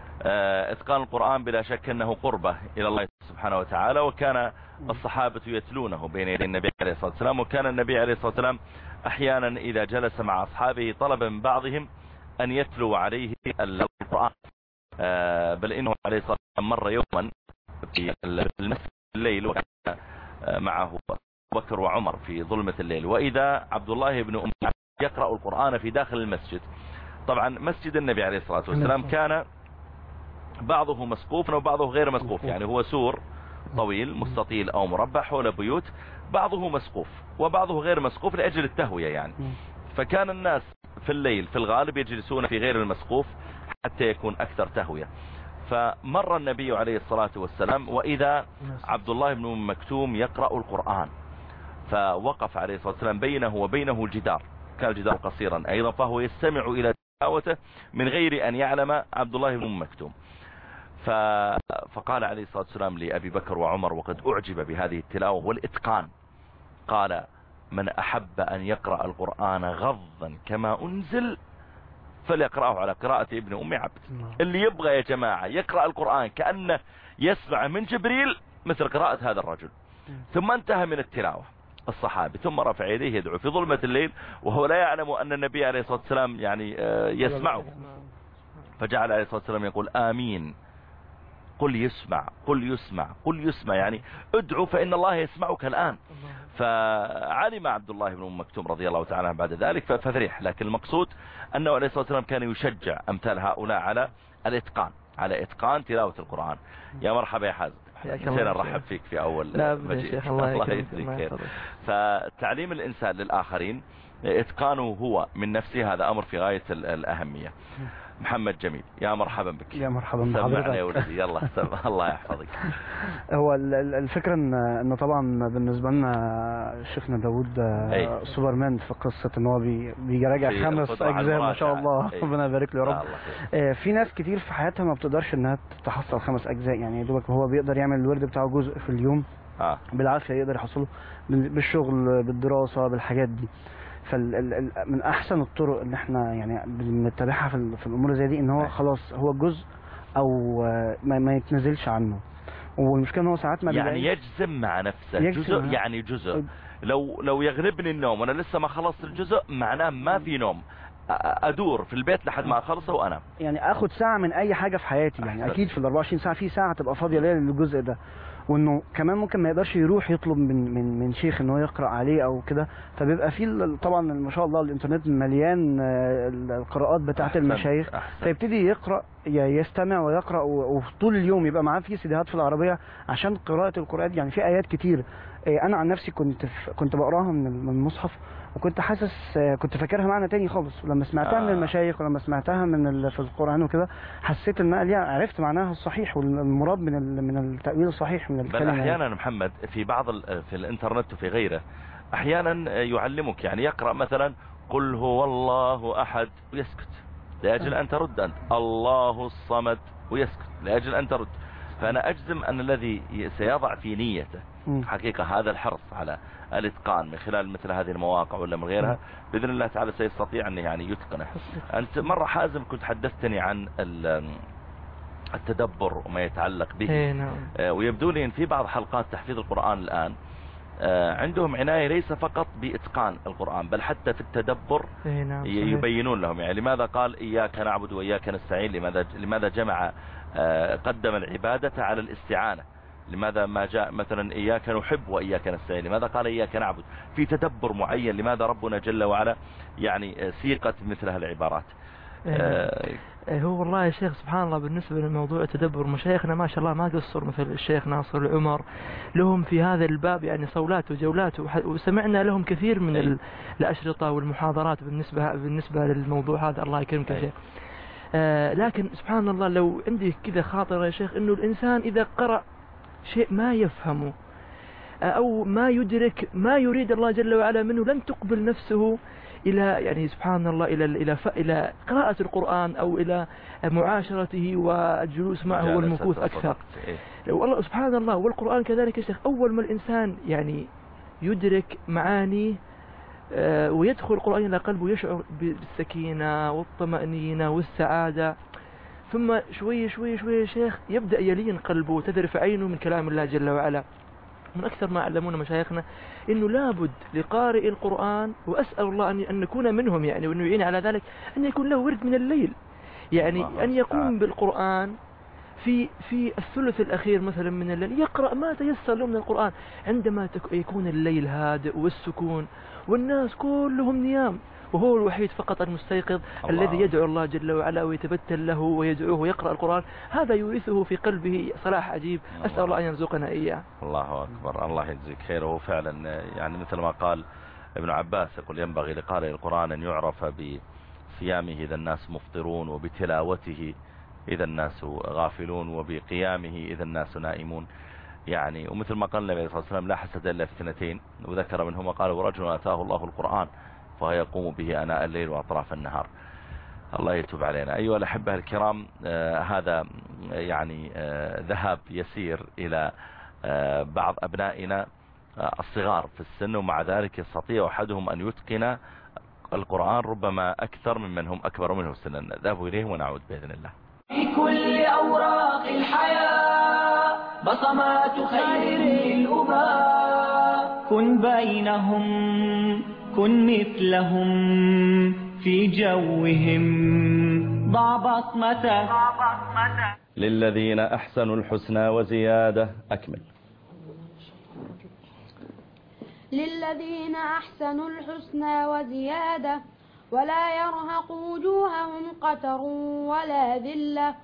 إتقان القرآن بلا شك أنه قربة إلى الله سبحانه وتعالى، وكان الصحابة يتلونه بين يدي النبي عليه الصلاة والسلام. وكان النبي عليه الصلاة والسلام أحيانا إذا جلس مع أصحابه طلب من بعضهم أن يتلو عليه القرآن. بل إنه عليه الصلاة والسلام مر يوما في المسجد الليل وكان معه بكر وعمر في ظلمة الليل، وإذا عبد الله بن أم يقرأ القرآن في داخل المسجد. طبعا مسجد النبي عليه الصلاة والسلام كان بعضه مسقوف وبعضه غير مسقوف، يعني هو سور طويل مستطيل أو مربع حول بيوت، بعضه مسقوف وبعضه غير مسقوف لأجل التهوية يعني. فكان الناس في الليل في الغالب يجلسون في غير المسقوف حتى يكون أكثر تهوية. فمر النبي عليه الصلاة والسلام وإذا عبد الله بن أم مكتوم يقرأ القرآن، فوقف عليه الصلاة والسلام بينه وبينه جدار، كان الجدار قصيرا أيضا، فهو يستمع إلى تلاوته من غير أن يعلم عبد الله بن أم مكتوم. فقال عليه الصلاة والسلام لأبي بكر وعمر وقد أعجب بهذه التلاوة والإتقان، قال: من أحب أن يقرأ القرآن غضا كما أنزل فليقرأه على قراءة ابن أم عبد. اللي يبغى يا جماعة يقرأ القرآن كأنه يسمع من جبريل مثل قراءة هذا الرجل. ثم انتهى من التلاوة الصحابي، ثم رفع يديه يدعو في ظلمة الليل وهو لا يعلم أن النبي عليه الصلاة والسلام يعني يسمعه، فجعل عليه الصلاة والسلام يقول: آمين، قل يسمع قل يسمع قل يسمع، يعني ادعو فإن الله يسمعك الآن. فعلم عبد الله بن أم مكتوم رضي الله تعالى بعد ذلك ففرح. لكن المقصود أنه عليه الصلاة والسلام كان يشجع أمثال هؤلاء على الإتقان، على إتقان تلاوة القرآن. يا مرحبا يا حازم، نسينا نرحب فيك في أول مجيء. الله يجزيك. فتعليم الإنسان للآخرين إتقانه هو من نفسه هذا أمر في غاية الأهمية. محمد جميل، يا مرحبا بك. يا مرحبا بحضرتك. سمعنا يا ولدي، يلا الله يحفظك. هو الفكرة انه طبعا بالنسبة لنا شيخنا داود سوبرمان في قصة ان هو بيراجع 5 أجزاء ما شاء الله، ربنا يبارك له يا رب. في ناس كتير في حياتها ما بتقدرش انها تحصل 5 أجزاء، يعني دوبك هو بيقدر يعمل الورد بتاعه جزء في اليوم بالعافية، يقدر يحصله بالشغل بالدراسة بالحاجات دي. من احسن الطرق اللي احنا يعني بنتبعها في الامور زي دي ان هو خلاص هو جزء او ما يتنزلش عنه. والمشكله ان هو ساعات ما يعني يجزم مع نفسه جزء، يعني جزء لو يغلبني النوم وانا لسه ما خلصت الجزء معناه ما في نوم، ادور في البيت لحد ما اخلصه وانام. يعني اخد ساعه من اي حاجه في حياتي، يعني اكيد في ال 24 ساعه في ساعه تبقى فاضيه ليا للجزء ده. وانه كمان ممكن ما يقدرش يروح يطلب من شيخ ان هو يقرأ عليه او كده، فبيبقى فيه طبعا ما شاء الله الانترنت مليان القراءات بتاعه المشايخ، فيبتدي يقرأ يستمع ويقرأ، وطول اليوم يبقى معاه في سيديهات في العربية عشان قراءة القرآن. يعني في ايات كتير انا عن نفسي كنت بقراها من المصحف، وكنت حاسس كنت فاكرها معنى تاني خالص، ولما سمعتها من المشايخ ولما سمعتها في القرآن وكده حسيت ان عرفت معناها الصحيح والمراد من التأويل الصحيح من الكلمة. بل احيانا محمد في بعض في الانترنت وفي غيره احيانا يعلمك، يعني يقرأ مثلا قل هو الله احد ويسكت لاجل ان ترد انت، الله الصمد ويسكت لاجل ان ترد. فانا اجزم ان الذي سيضع في نيته حقيقة هذا الحرص على الاتقان من خلال مثل هذه المواقع ولا من غيرها باذن الله تعالى سيستطيع ان يعني يتقنه. انت مرة حازم كنت حدثتني عن التدبر وما يتعلق به، ويبدو لي ان في بعض حلقات تحفيظ القرآن الان عندهم عناية ليس فقط بإتقان القرآن بل حتى في التدبر. يبينون لهم يعني لماذا قال إياك نعبد وإياك نستعين، لماذا جمع قدم العبادة على الاستعانة، لماذا ما جاء مثلا إياك نحب وإياك نستعين، لماذا قال إياك نعبد، في تدبر معين لماذا ربنا جل وعلا يعني سيقت مثل هالعبارات. هو والله يا شيخ سبحان الله بالنسبة لموضوع التدبر مشايخنا ما شاء الله ما قصر، مثل الشيخ ناصر العمر لهم في هذا الباب يعني صولات وجولات، وسمعنا لهم كثير من الأشرطة والمحاضرات بالنسبة للموضوع هذا. الله يكرمك يا شيخ. لكن سبحان الله لو عندي كذا خاطر يا شيخ انه الانسان اذا قرأ شيء ما يفهمه او ما يدرك ما يريد الله جل وعلا منه لن تقبل نفسه الى يعني سبحان الله الى قراءة القرآن او الى معاشرته والجلوس معه والمكوث اكثر. والله سبحان الله. والقرآن كذلك يا شيخ اول ما الانسان يعني يدرك معانيه ويدخل القرآن إلى قلبه يشعر بالسكينة والطمأنينة والسعادة، ثم شوي شوي شوي يا شيخ يبدأ يلين قلبه وتذرف عينه من كلام الله جل وعلا. من أكثر ما علمونا مشايخنا إنه لابد لقارئ القرآن، وأسأل الله أن نكون منهم يعني وأنه يعين على ذلك، أن يكون له ورد من الليل، يعني أن يقوم بالقرآن في الثلث الأخير مثلا من الليل يقرأ ما تيسر له من القرآن، عندما يكون الليل هادئ والسكون والناس كلهم نيام وهو الوحيد فقط المستيقظ الذي يدعو الله جل وعلا ويتبتل له ويدعوه ويقرأ القرآن، هذا يورثه في قلبه صلاح عجيب. أسأل الله أن يرزقنا إياه. الله أكبر، الله يجزيك خير. وهو فعلا يعني مثل ما قال ابن عباس، يقول ينبغي لقارئ القرآن أن يعرف بصيامه إذا الناس مفطرون، وبتلاوته إذا الناس غافلون، وبقيامه إذا الناس نائمون. يعني ومثل ما قال النبي صلى الله عليه وسلم لا حسد إلا في اثنتين، وذكر منهما قال ورجل آتاه الله القرآن فهو يقوم به آناء الليل وأطراف النهار. الله يتوب علينا. أيها الأحبة الكرام، هذا يعني ذهاب يسير إلى بعض أبنائنا الصغار في السن، ومع ذلك يستطيع أحدهم أن يتقن القرآن ربما أكثر ممن هم أكبر منه سنا. نذهب إليهم ونعود بإذن الله. في كل أوراق الحياة بصمات خير للأباء، كن بينهم كن مثلهم في جوهم، ضع بصمتك. للذين أحسنوا الحسنى وزيادة. أكمل. للذين أحسنوا الحسنى وزيادة ولا يرهق وجوههم قتر ولا ذلة،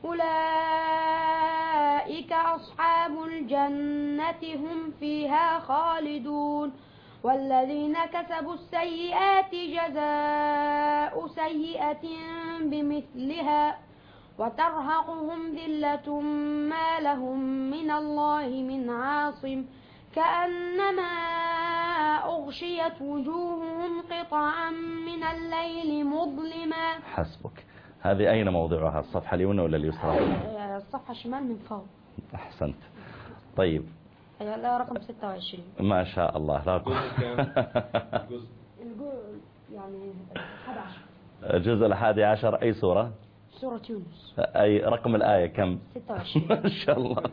أولئك أصحاب الجنة هم فيها خالدون. والذين كسبوا السيئات جزاء سيئة بمثلها وترهقهم ذلة ما لهم من الله من عاصم، كأنما أغشيت وجوههم قطعا من الليل مظلما. حسبك. هذه أين موضعها؟ الصفحة اليمنى ولا اليسرى؟ الصفحة الشمال من فوق. أحسنت. طيب لا، رقم 26. ما شاء الله. لا الجزء يعني 11. الجزء 11 أي سورة؟ سورة يونس. أي رقم الآية كم؟ 26. ما شاء الله.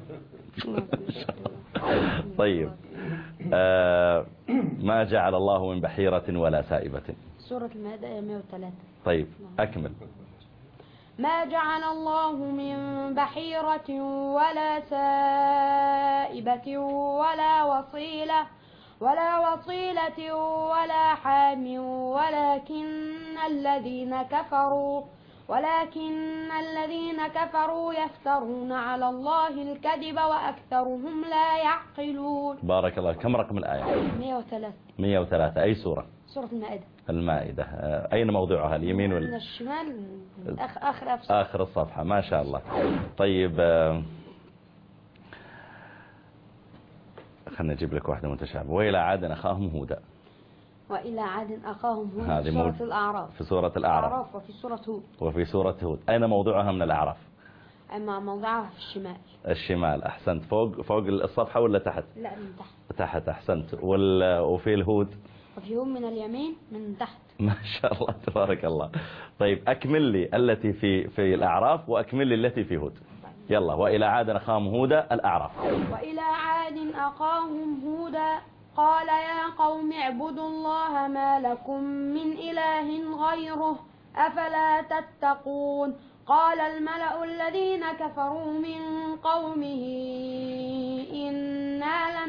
طيب ما جعل الله من بحيرة ولا سائبة. سورة المائدة 103. طيب أكمل. ما جعل الله من بحيرة ولا سائبة ولا وصيلة ولا حام ولكن الذين كفروا يفترون على الله الكذب وأكثرهم لا يعقلون. بارك الله. كم رقم الآية؟ 103. 103. أي سورة؟ سورة المائدة. المائدة. أين موضوعها؟ اليمين من الشمال، آخر الصفحة. ما شاء الله. طيب خلنا نجيب لك واحدة متشابهة. وإلى عاد أخاهم هودا. وإلى عاد أخاهم هود في سورة الأعراف. في سورة الأعراف. وفي سورة هود. وفي سورة هود. أين موضوعها من الأعراف؟ أما موضعها في الشمال. الشمال. أحسنت. فوق الصفحة ولا تحت؟ لا، من تحت. تحت. أحسنت. وفي الهود؟ وفي هود من اليمين من تحت. ما شاء الله تبارك الله. طيب أكمل لي التي في الأعراف وأكمل لي التي في هود. يلا. وإلى عاد أخاهم هودا. الأعراف. وإلى عاد أخاهم هودا قال يا قوم اعبدوا الله ما لكم من إله غيره أفلا تتقون. قال الملأ الذين كفروا من قومه إنا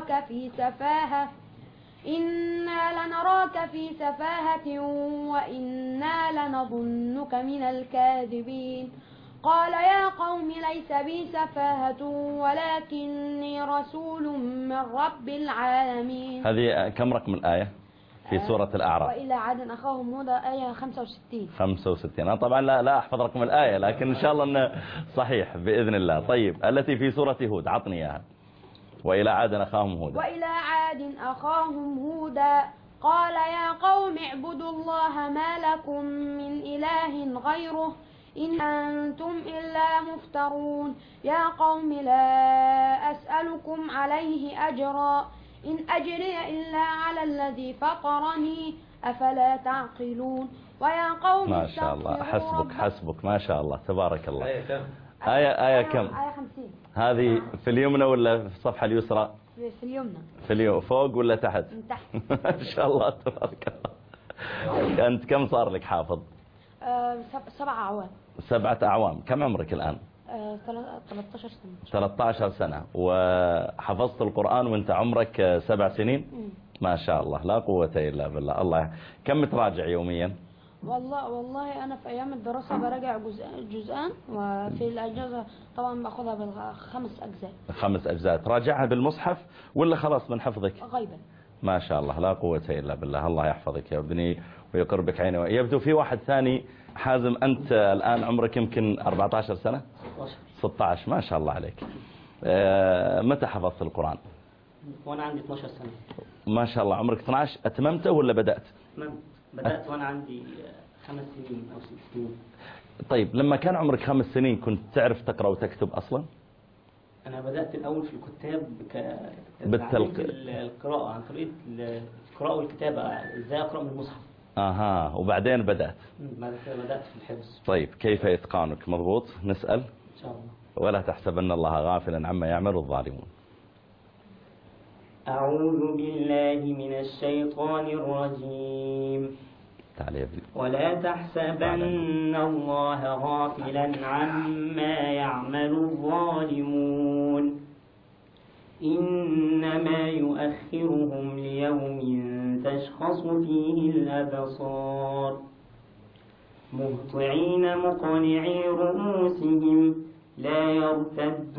لنراك في سفاهة وإنا لنظنك من الكاذبين. قال يا قوم ليس بي سفاهة ولكني رسول من رب العالمين. هذه كم رقم الآية في سورة الأعراف؟ وإلى عاد أخاهم هود آية 65. 65. أنا طبعا لا أحفظ رقم الآية، لكن إن شاء الله أنه صحيح بإذن الله. طيب التي في سورة هود عطني إياها. وإلى عاد أخاهم هودا. وإلى عاد أخاهم هودا قال يا قوم اعبدوا الله ما لكم من إله غيره إن أنتم إلا مفترون. يا قوم لا أسألكم عليه أجرا إن أجري إلا على الذي فطرني أفلا تعقلون. ويا قوم ما شاء الله. حسبك. ما شاء الله تبارك الله. آية كم؟ آية كم؟ آية 50. هذه في اليمنى ولا في الصفحة اليسرى؟ في اليمنى. فوق ولا تحت؟ من تحت. ما شاء الله تبارك الله. أنت كم صار لك حافظ؟ 7 أعوام. 7 أعوام. كم عمرك الآن؟ 13 سنة. 13 سنة. وحفظت القرآن وانت عمرك 7 سنين؟ ما شاء الله، لا قوة إلا بالله. الله. كم تراجع يوميا؟ والله أنا في أيام الدراسة براجع جزءان، وفي الأجازة طبعا باخدها بالخمس أجزاء. 5 أجزاء. تراجعها بالمصحف ولا خلاص من حفظك؟ غيبا. ما شاء الله، لا قوة إلا بالله. الله يحفظك يا ابني ويقربك عينه. يبدو في واحد ثاني. حازم، أنت الآن عمرك يمكن 14 سنة؟ 16. ما شاء الله عليك. متى حفظت القرآن؟ وأنا عندي 12 سنة. ما شاء الله. عمرك 12 أتممته ولا بدأت؟ بدأت وأنا عندي 5 سنين أو 6 سنين. طيب لما كان عمرك 5 سنين كنت تعرف تقرأ وتكتب أصلا؟ أنا بدأت الأول في الكتاب القراءة عن طريق القراءة والكتابة، إزاي أقرأ من المصحف. وبعدين بدأت؟ بعد كده بدأت في الحفظ. طيب كيف إتقانك؟ مضبوط؟ نسأل إن شاء الله. ولا تحسبن الله غافلا عما يعمل الظالمون. أعوذ بالله من الشيطان الرجيم. ولا تحسبن الله غافلا عما يعمل الظالمون، إنما يؤخرهم ليوم تشخص فيه الأبصار، مهطعين مقنعي رؤوسهم لا يرتد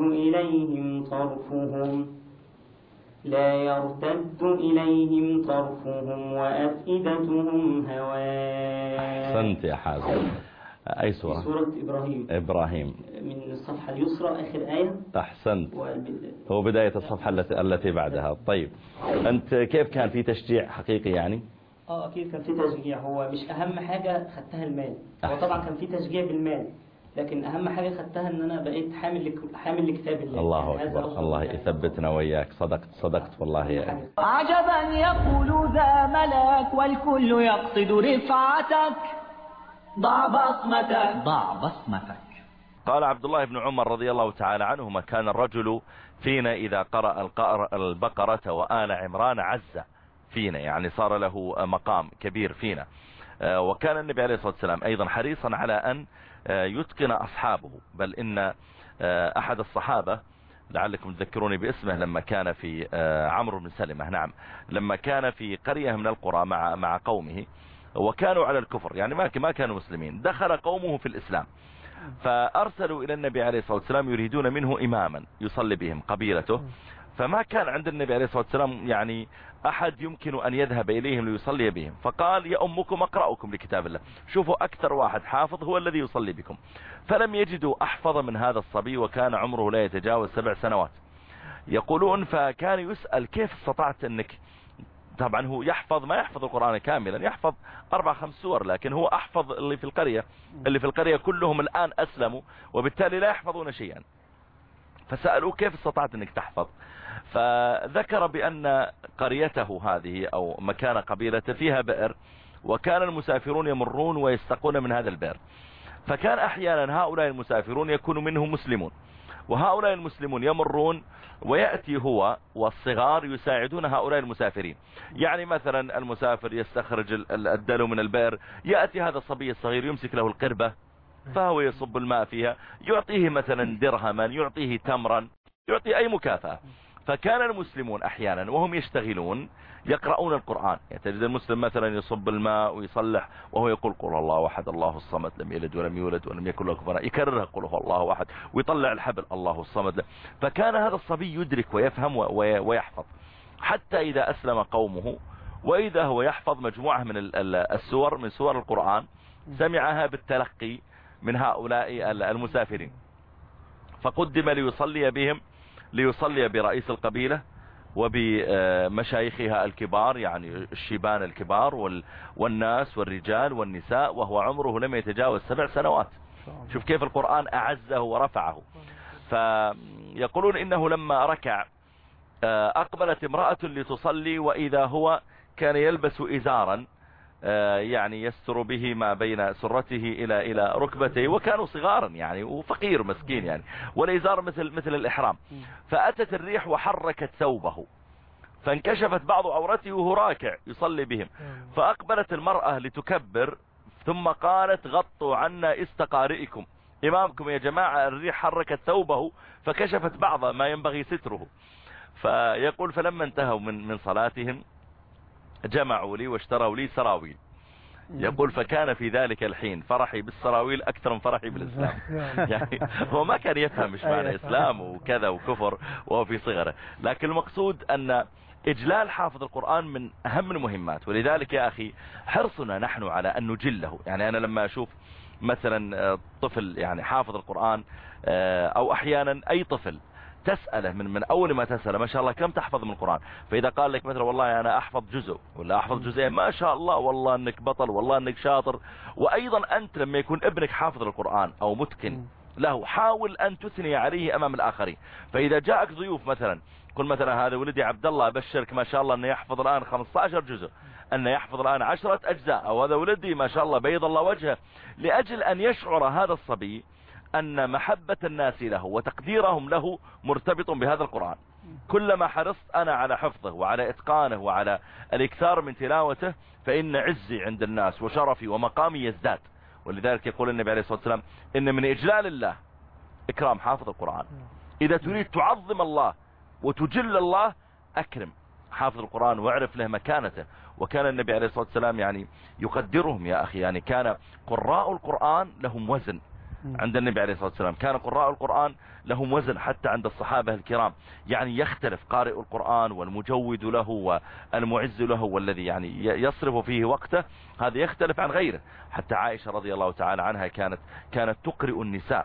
إليهم طرفهم وأفئدتهم هواء. أحسنت يا حازم. أي سورة؟ سورة إبراهيم من الصفحة اليسرى آخر آية. أحسنت. هو بداية الصفحة التي بعدها. طيب أنت كيف كان في تشجيع حقيقي يعني؟ أكيد كان في تشجيع. هو مش أهم حاجة خدتها المال. هو طبعا كان في تشجيع بالمال، لكن أهم حاجة خدتها أن أنا بقيت حامل لكتاب الله. الله أكبر. الله يثبتنا وإياك. صدقت والله يا عجبا يقول ذا ملاك والكل يقصد رفعتك، ضع بصمتك. قال عبد الله بن عمر رضي الله تعالى عنهما: كان الرجل فينا إذا قرأ البقرة وآل عمران عز فينا، يعني صار له مقام كبير فينا. وكان النبي عليه الصلاة والسلام أيضا حريصا على أن يتقن أصحابه، بل إن أحد الصحابة لعلكم تذكروني باسمه لما كان في عمرو بن سلمة، نعم، لما كان في قرية من القرى مع قومه وكانوا على الكفر، يعني ما كانوا مسلمين، دخل قومه في الإسلام فأرسلوا إلى النبي عليه الصلاة والسلام يريدون منه إماما يصلي بهم قبيلته، فما كان عند النبي عليه الصلاة والسلام يعني أحد يمكن أن يذهب إليهم ليصلي بهم، فقال: يأمكم أقرأكم لكتاب الله، شوفوا أكثر واحد حافظ هو الذي يصلي بكم. فلم يجدوا أحفظ من هذا الصبي، وكان عمره لا يتجاوز 7 سنوات. يقولون فكان يسأل: كيف استطعت أنك، طبعا هو يحفظ ما يحفظ القرآن كاملا، يحفظ 4-5 سور، لكن هو أحفظ اللي في القرية كلهم الآن أسلموا وبالتالي لا يحفظون شيئا. فسألوه: كيف استطعت أنك تحفظ؟ فذكر بأن قريته هذه أو مكان قبيلته فيها بئر، وكان المسافرون يمرون ويستقون من هذا البئر، فكان أحيانا هؤلاء المسافرون يكون منهم مسلمون، وهؤلاء المسلمون يمرون ويأتي هو والصغار يساعدون هؤلاء المسافرين. يعني مثلا المسافر يستخرج الدلو من البئر، يأتي هذا الصبي الصغير يمسك له القربة فهو يصب الماء فيها، يعطيه مثلا درهما، يعطيه تمرا، يعطي أي مكافأة. فكان المسلمون أحيانا وهم يشتغلون يقرؤون القرآن، يعني تجد المسلم مثلا يصب الماء ويصلح وهو يقول: قل الله أحد الله الصمد لم يلد ولم يولد ولم يكن له كفوا أحد، يكررها: قل هو الله أحد، ويطلع الحبل: الله الصمد. فكان هذا الصبي يدرك ويفهم ويحفظ، حتى إذا أسلم قومه وإذا هو يحفظ مجموعة من السور من سور القرآن سمعها بالتلقي من هؤلاء المسافرين، فقدم ليصلي برئيس القبيلة وبمشايخها الكبار، يعني الشيبان الكبار والناس والرجال والنساء، وهو عمره لم يتجاوز 7 سنوات. شوف كيف القرآن أعزه ورفعه. فيقولون إنه لما ركع أقبلت امرأة لتصلي، وإذا هو كان يلبس إزارا يعني يستر به ما بين سرته إلى ركبته، وكانوا صغارا يعني وفقير مسكين يعني، والإزار مثل الإحرام. فأتت الريح وحركت ثوبه فانكشفت بعض عورته وهو راكع يصلي بهم، فأقبلت المرأة لتكبر ثم قالت: غطوا عنا استقارئكم، إمامكم يا جماعة الريح حركت ثوبه فكشفت بعض ما ينبغي ستره. فيقول: فلما انتهوا من صلاتهم جمعوا لي واشتروا لي سراويل. يقول فكان في ذلك الحين فرحي بالسراويل أكثر من فرحي بالإسلام. يعني هو ما كان يفهم إيش معنى إسلام وكذا وكفر وهو في صغره، لكن المقصود أن إجلال حافظ القرآن من أهم المهمات. ولذلك يا أخي حرصنا نحن على أن نجله. يعني أنا لما أشوف مثلا طفل يعني حافظ القرآن، أو أحيانا أي طفل تسأله من أول ما تسأله ما شاء الله كم تحفظ من القرآن، فإذا قال لك مثلا والله أنا أحفظ جزء ولا أحفظ جزئين، ما شاء الله والله أنك بطل والله أنك شاطر. وأيضا أنت لما يكون ابنك حافظ القرآن أو متقن له، حاول أن تثني عليه أمام الآخرين. فإذا جاءك ضيوف مثلا قل مثلا هذا ولدي عبد الله أبشرك ما شاء الله أنه يحفظ الآن 15 جزء، أنه يحفظ الآن 10 أجزاء، أو هذا ولدي ما شاء الله بيض الله وجهه، لأجل أن يشعر هذا الصبي أن محبة الناس له وتقديرهم له مرتبط بهذا القرآن. كلما حرصت أنا على حفظه وعلى إتقانه وعلى الإكثار من تلاوته فإن عزي عند الناس وشرفي ومقامي يزداد. ولذلك يقول النبي عليه الصلاة والسلام إن من إجلال الله إكرام حافظ القرآن. إذا تريد تعظم الله وتجل الله أكرم حافظ القرآن واعرف له مكانته. وكان النبي عليه الصلاة والسلام يعني يقدرهم يا أخي، يعني كان قراء القرآن لهم وزن عند النبي عليه الصلاة والسلام، كان قراء القرآن لهم وزن حتى عند الصحابة الكرام. يعني يختلف قارئ القرآن والمجود له والمعز له والذي يعني يصرف فيه وقته، هذا يختلف عن غيره. حتى عائشة رضي الله تعالى عنها كانت تقرئ النساء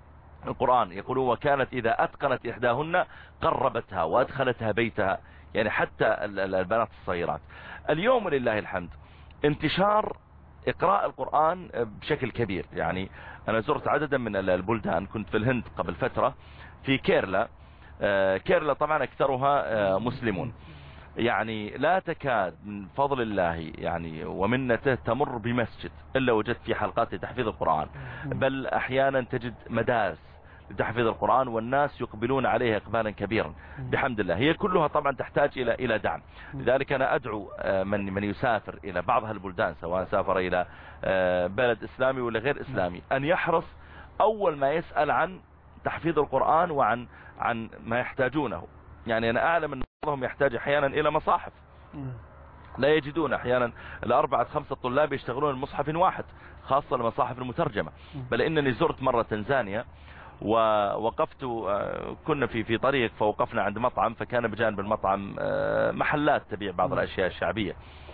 القرآن، يقولون وكانت إذا أتقنت إحداهن قربتها وأدخلتها بيتها، يعني حتى البنات الصغيرات. اليوم لله الحمد انتشار إقراء القرآن بشكل كبير. يعني أنا زرت عددا من البلدان، كنت في الهند قبل فترة في كيرلا. كيرلا طبعا أكثرها مسلمون، يعني لا تكاد من فضل الله يعني ومنته تمر بمسجد إلا وجدت في حلقات لتحفيظ القرآن، بل أحيانا تجد مدارس لتحفيظ القرآن والناس يقبلون عليها إقبالا كبيرا بحمد الله. هي كلها طبعا تحتاج إلى دعم. لذلك أنا أدعو من يسافر إلى بعض هالبلدان سواء سافر إلى بلد إسلامي ولا غير إسلامي أن يحرص أول ما يسأل عن تحفيظ القرآن وعن ما يحتاجونه. يعني أنا أعلم أن بعضهم يحتاج أحيانا إلى مصاحف لا يجدون، أحيانا 4-5 طلاب يشتغلون المصحف واحد، خاصة المصاحف المترجمة. بل إنني زرت مرة تنزانيا ووقفت، كنا في طريق فوقفنا عند مطعم، فكان بجانب المطعم محلات تبيع بعض الأشياء الشعبية.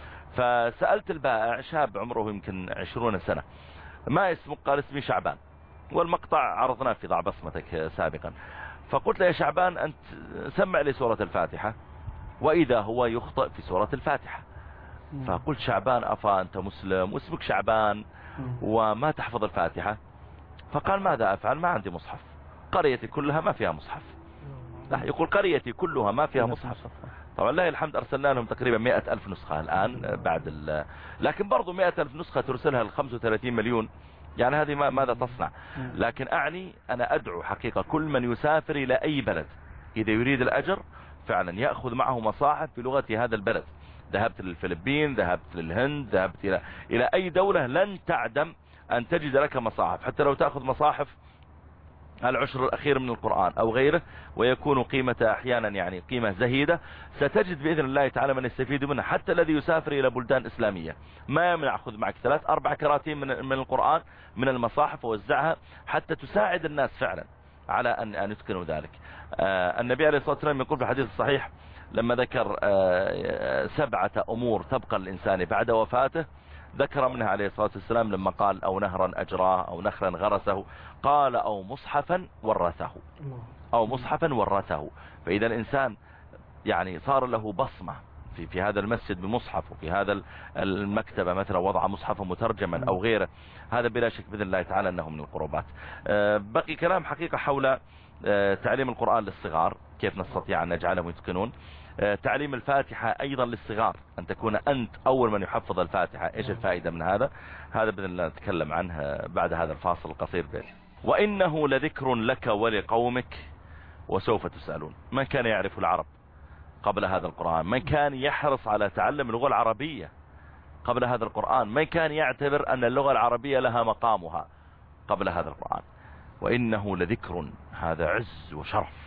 فسألت البائع شاب عمره يمكن 20 سنة ما اسمك؟ قال اسمي شعبان، والمقطع عرضناه في ضع بصمتك سابقا. فقلت له يا شعبان أنت سمع لي سورة الفاتحة، وإذا هو يخطئ في سورة الفاتحة. فقلت شعبان أفا أنت مسلم واسمك شعبان وما تحفظ الفاتحة؟ فقال ماذا أفعل؟ ما عندي مصحف، قريتي كلها ما فيها مصحف. يقول قريتي كلها ما فيها مصحف. طبعا الله الحمد أرسلنا لهم تقريبا 100,000 نسخة الآن بعد لكن برضو 100,000 نسخة ترسلها ل35 مليون، يعني هذه ماذا تصنع؟ لكن أعني أنا أدعو حقيقة كل من يسافر إلى أي بلد إذا يريد الأجر فعلا يأخذ معه مصاحف بلغة هذا البلد. ذهبت للفلبين، ذهبت للهند، ذهبت إلى أي دولة لن تعدم أن تجد لك مصاحف، حتى لو تأخذ مصاحف العشر الأخير من القرآن أو غيره، ويكون قيمة أحيانا يعني قيمة زهيدة، ستجد بإذن الله تعالى من يستفيد منها. حتى الذي يسافر إلى بلدان إسلامية ما يمنع خذ معك 3-4 كراتين من القرآن من المصاحف ووزعها حتى تساعد الناس فعلا على أن يتقنوا ذلك. النبي عليه الصلاة والسلام يقول في الحديث الصحيح لما ذكر 7 أمور تبقى الإنسان بعد وفاته، ذكر منها عليه الصلاة والسلام لما قال أو نهرا أجراه أو نخلا غرسه، قال أو مصحفا ورثه، أو مصحفا ورثه. فإذا الإنسان يعني صار له بصمة في هذا المسجد بمصحف، وفي هذا المكتبة مثلا وضع مصحفا مترجما أو غيره، هذا بلا شك بإذن الله تعالى أنه من القربات. بقي كلام حقيقة حول تعليم القرآن للصغار، كيف نستطيع أن نجعلهم يتقنون. تعليم الفاتحة أيضا للصغار، أن تكون أنت أول من يحفظ الفاتحة. إيش الفائدة من هذا؟ هذا بإذن الله نتكلم عنه بعد هذا الفاصل القصير بين. وإنه لذكر لك ولقومك وسوف تسألون. من كان يعرف العرب قبل هذا القرآن؟ من كان يحرص على تعلم اللغة العربية قبل هذا القرآن؟ من كان يعتبر أن اللغة العربية لها مقامها قبل هذا القرآن؟ وإنه لذكر، هذا عز وشرف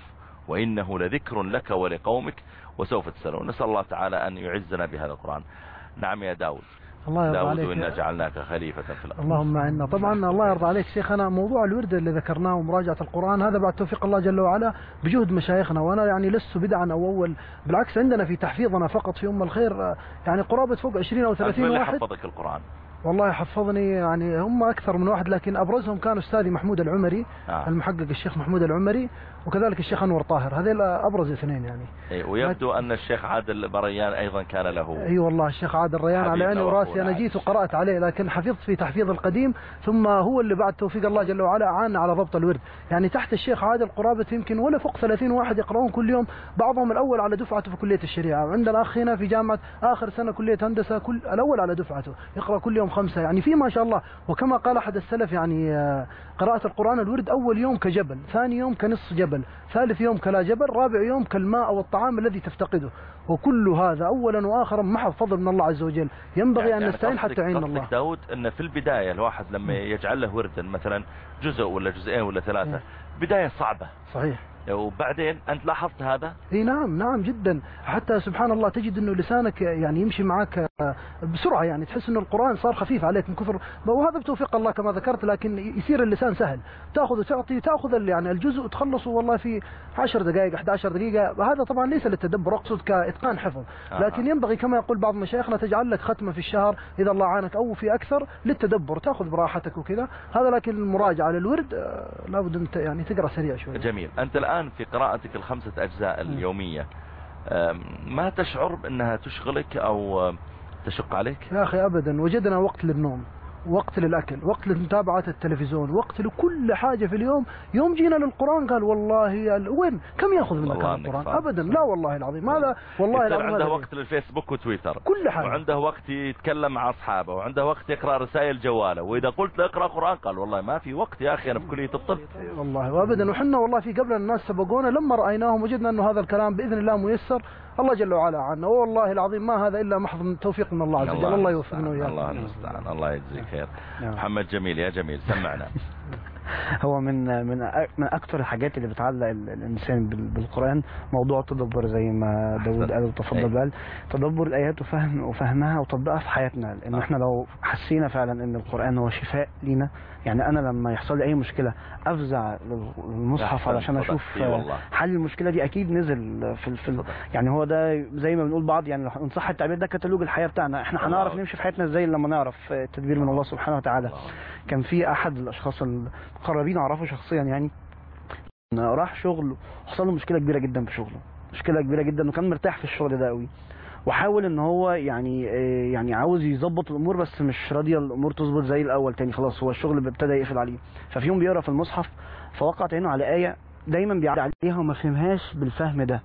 وإنه لذكر لك ولقومك وسوف تسألون. نسأل الله تعالى أن يعزنا بهذا القرآن. نعم يا داود. الله يرضى داود عليك. إنا جعلناك خليفة في الأرض. اللهم عنا. طبعا الله يرضى عليك شيخنا، موضوع الورد اللي ذكرناه ومراجعة القرآن هذا بعد توفيق الله جل وعلا بجهد مشايخنا، وأنا يعني لست بدعا أو أول، بالعكس عندنا في تحفيظنا فقط في الخير يعني قرابة فوق 20 أو 30 واحد. من حفظك القرآن؟ والله حفظني يعني هم أكثر من واحد، لكن أبرزهم كان أستاذي محمود العمري المحقق الشيخ محمود العمري، وكذلك الشيخ أنور طاهر، هذيل أبرز اثنين يعني. ويبدو أن الشيخ عادل بريان أيضا كان له. أي والله الشيخ عادل ريان على عيني وراسي، أنا جيت وقرأت عليه، لكن حفظت في تحفيظ القديم، ثم هو اللي بعد توفيق الله جل وعلا عانى على ضبط الورد. يعني تحت الشيخ عادل قرابة يمكن ولا فوق 30 واحد يقرؤون كل يوم، بعضهم الأول على دفعته في كلية الشريعة، وعندنا أخ هنا في جامعة آخر سنة كلية هندسة الأول على دفعته يقرأ كل يوم 5، يعني في ما شاء الله. وكما قال أحد السلف يعني قراءة القرآن الورد أول يوم كجبل، ثاني يوم كنصف جبل، ثالث يوم كلا جبل، رابع يوم كالماء والطعام الذي تفتقده. وكل هذا أولا وآخرا محض فضل من الله عز وجل، ينبغي أن نستعين حتى يعين الله. داود أن في البداية الواحد لما يجعل له وردا مثلا جزء ولا جزئين ولا ثلاثة بداية صعبة. صحيح. وبعدين أنت لاحظت هذا؟ اي نعم جدا، حتى سبحان الله تجد انه لسانك يعني يمشي معك بسرعة، يعني تحس انه القرآن صار خفيف عليك من كثر، وهذا بتوفيق الله كما ذكرت، لكن يصير اللسان سهل، تأخذ وتعطي، تأخذ يعني الجزء وتخلصه والله في 10 دقائق 11 دقيقة. هذا طبعا ليس للتدبر، أقصد كإتقان حفظ، لكن ينبغي كما يقول بعض مشايخنا تجعل لك ختمة في الشهر إذا الله عانك أو في أكثر للتدبر، تأخذ براحتك وكذا. هذا لكن المراجعة للورد لابد أن يعني تقرأ سريع شوي. جميل. أنت الآن في قراءتك ال5 أجزاء اليومية ما تشعر بأنها تشغلك أو تشق عليك؟ يا أخي أبدا، وجدنا وقت للنوم، وقت للأكل، وقت لمتابعة التلفزيون، وقت لكل حاجة في اليوم. يوم جينا للقرآن قال والله وين كم يأخذ منك القرآن؟ أبدا لا والله العظيم، هذا والله العظيم. عنده وقت للفيسبوك وتويتر، كل حاجة، وعنده وقت يتكلم مع أصحابه، وعنده وقت يقرأ رسائل جواله، وإذا قلت له اقرأ قرآن قال والله ما في وقت يا أخي أنا في كلية الطب. والله وأبدا. وحنا والله في قبل الناس سبقونا، لما رأيناهم وجدنا أنه هذا الكلام بإذن الله ميسر، الله جل وعلا عنا، والله العظيم ما هذا إلا محض توفيق من الله عز وجل. الله يوفقنا وياك. الله المستعان، الله يجزيك خير. محمد جميل، يا جميل سمعنا. هو من اكثر الحاجات اللي بتعلق الانسان بالقران موضوع التدبر، زي ما داود قال وتفضل قال، تدبر الايات وفهمها وتطبيقها في حياتنا. لان احنا لو حسينا فعلا ان القران هو شفاء لينا، يعني انا لما يحصل لي اي مشكله افزع للمصحف علشان اشوف حل المشكله دي، اكيد نزل في يعني هو ده زي ما بنقول بعض، يعني ان صح التعبير ده كتالوج الحياه بتاعنا. احنا هنعرف نمشي في حياتنا ازاي لما نعرف التدبير من الله سبحانه وتعالى. كان في احد الاشخاص القرابين اعرفه شخصيا، يعني راح شغل وحصل له مشكله كبيره جدا في شغله، مشكله كبيره جدا، وكان مرتاح في الشغل ده قوي، وحاول ان هو يعني عاوز يظبط الامور، بس مش راضيه الامور تظبط زي الاول تاني، خلاص هو الشغل ابتدى يقفل عليه. ففي يوم بيقرا في المصحف فوقعت عينه على ايه دايما بيعدي عليها وما فهمهاش بالفهم ده.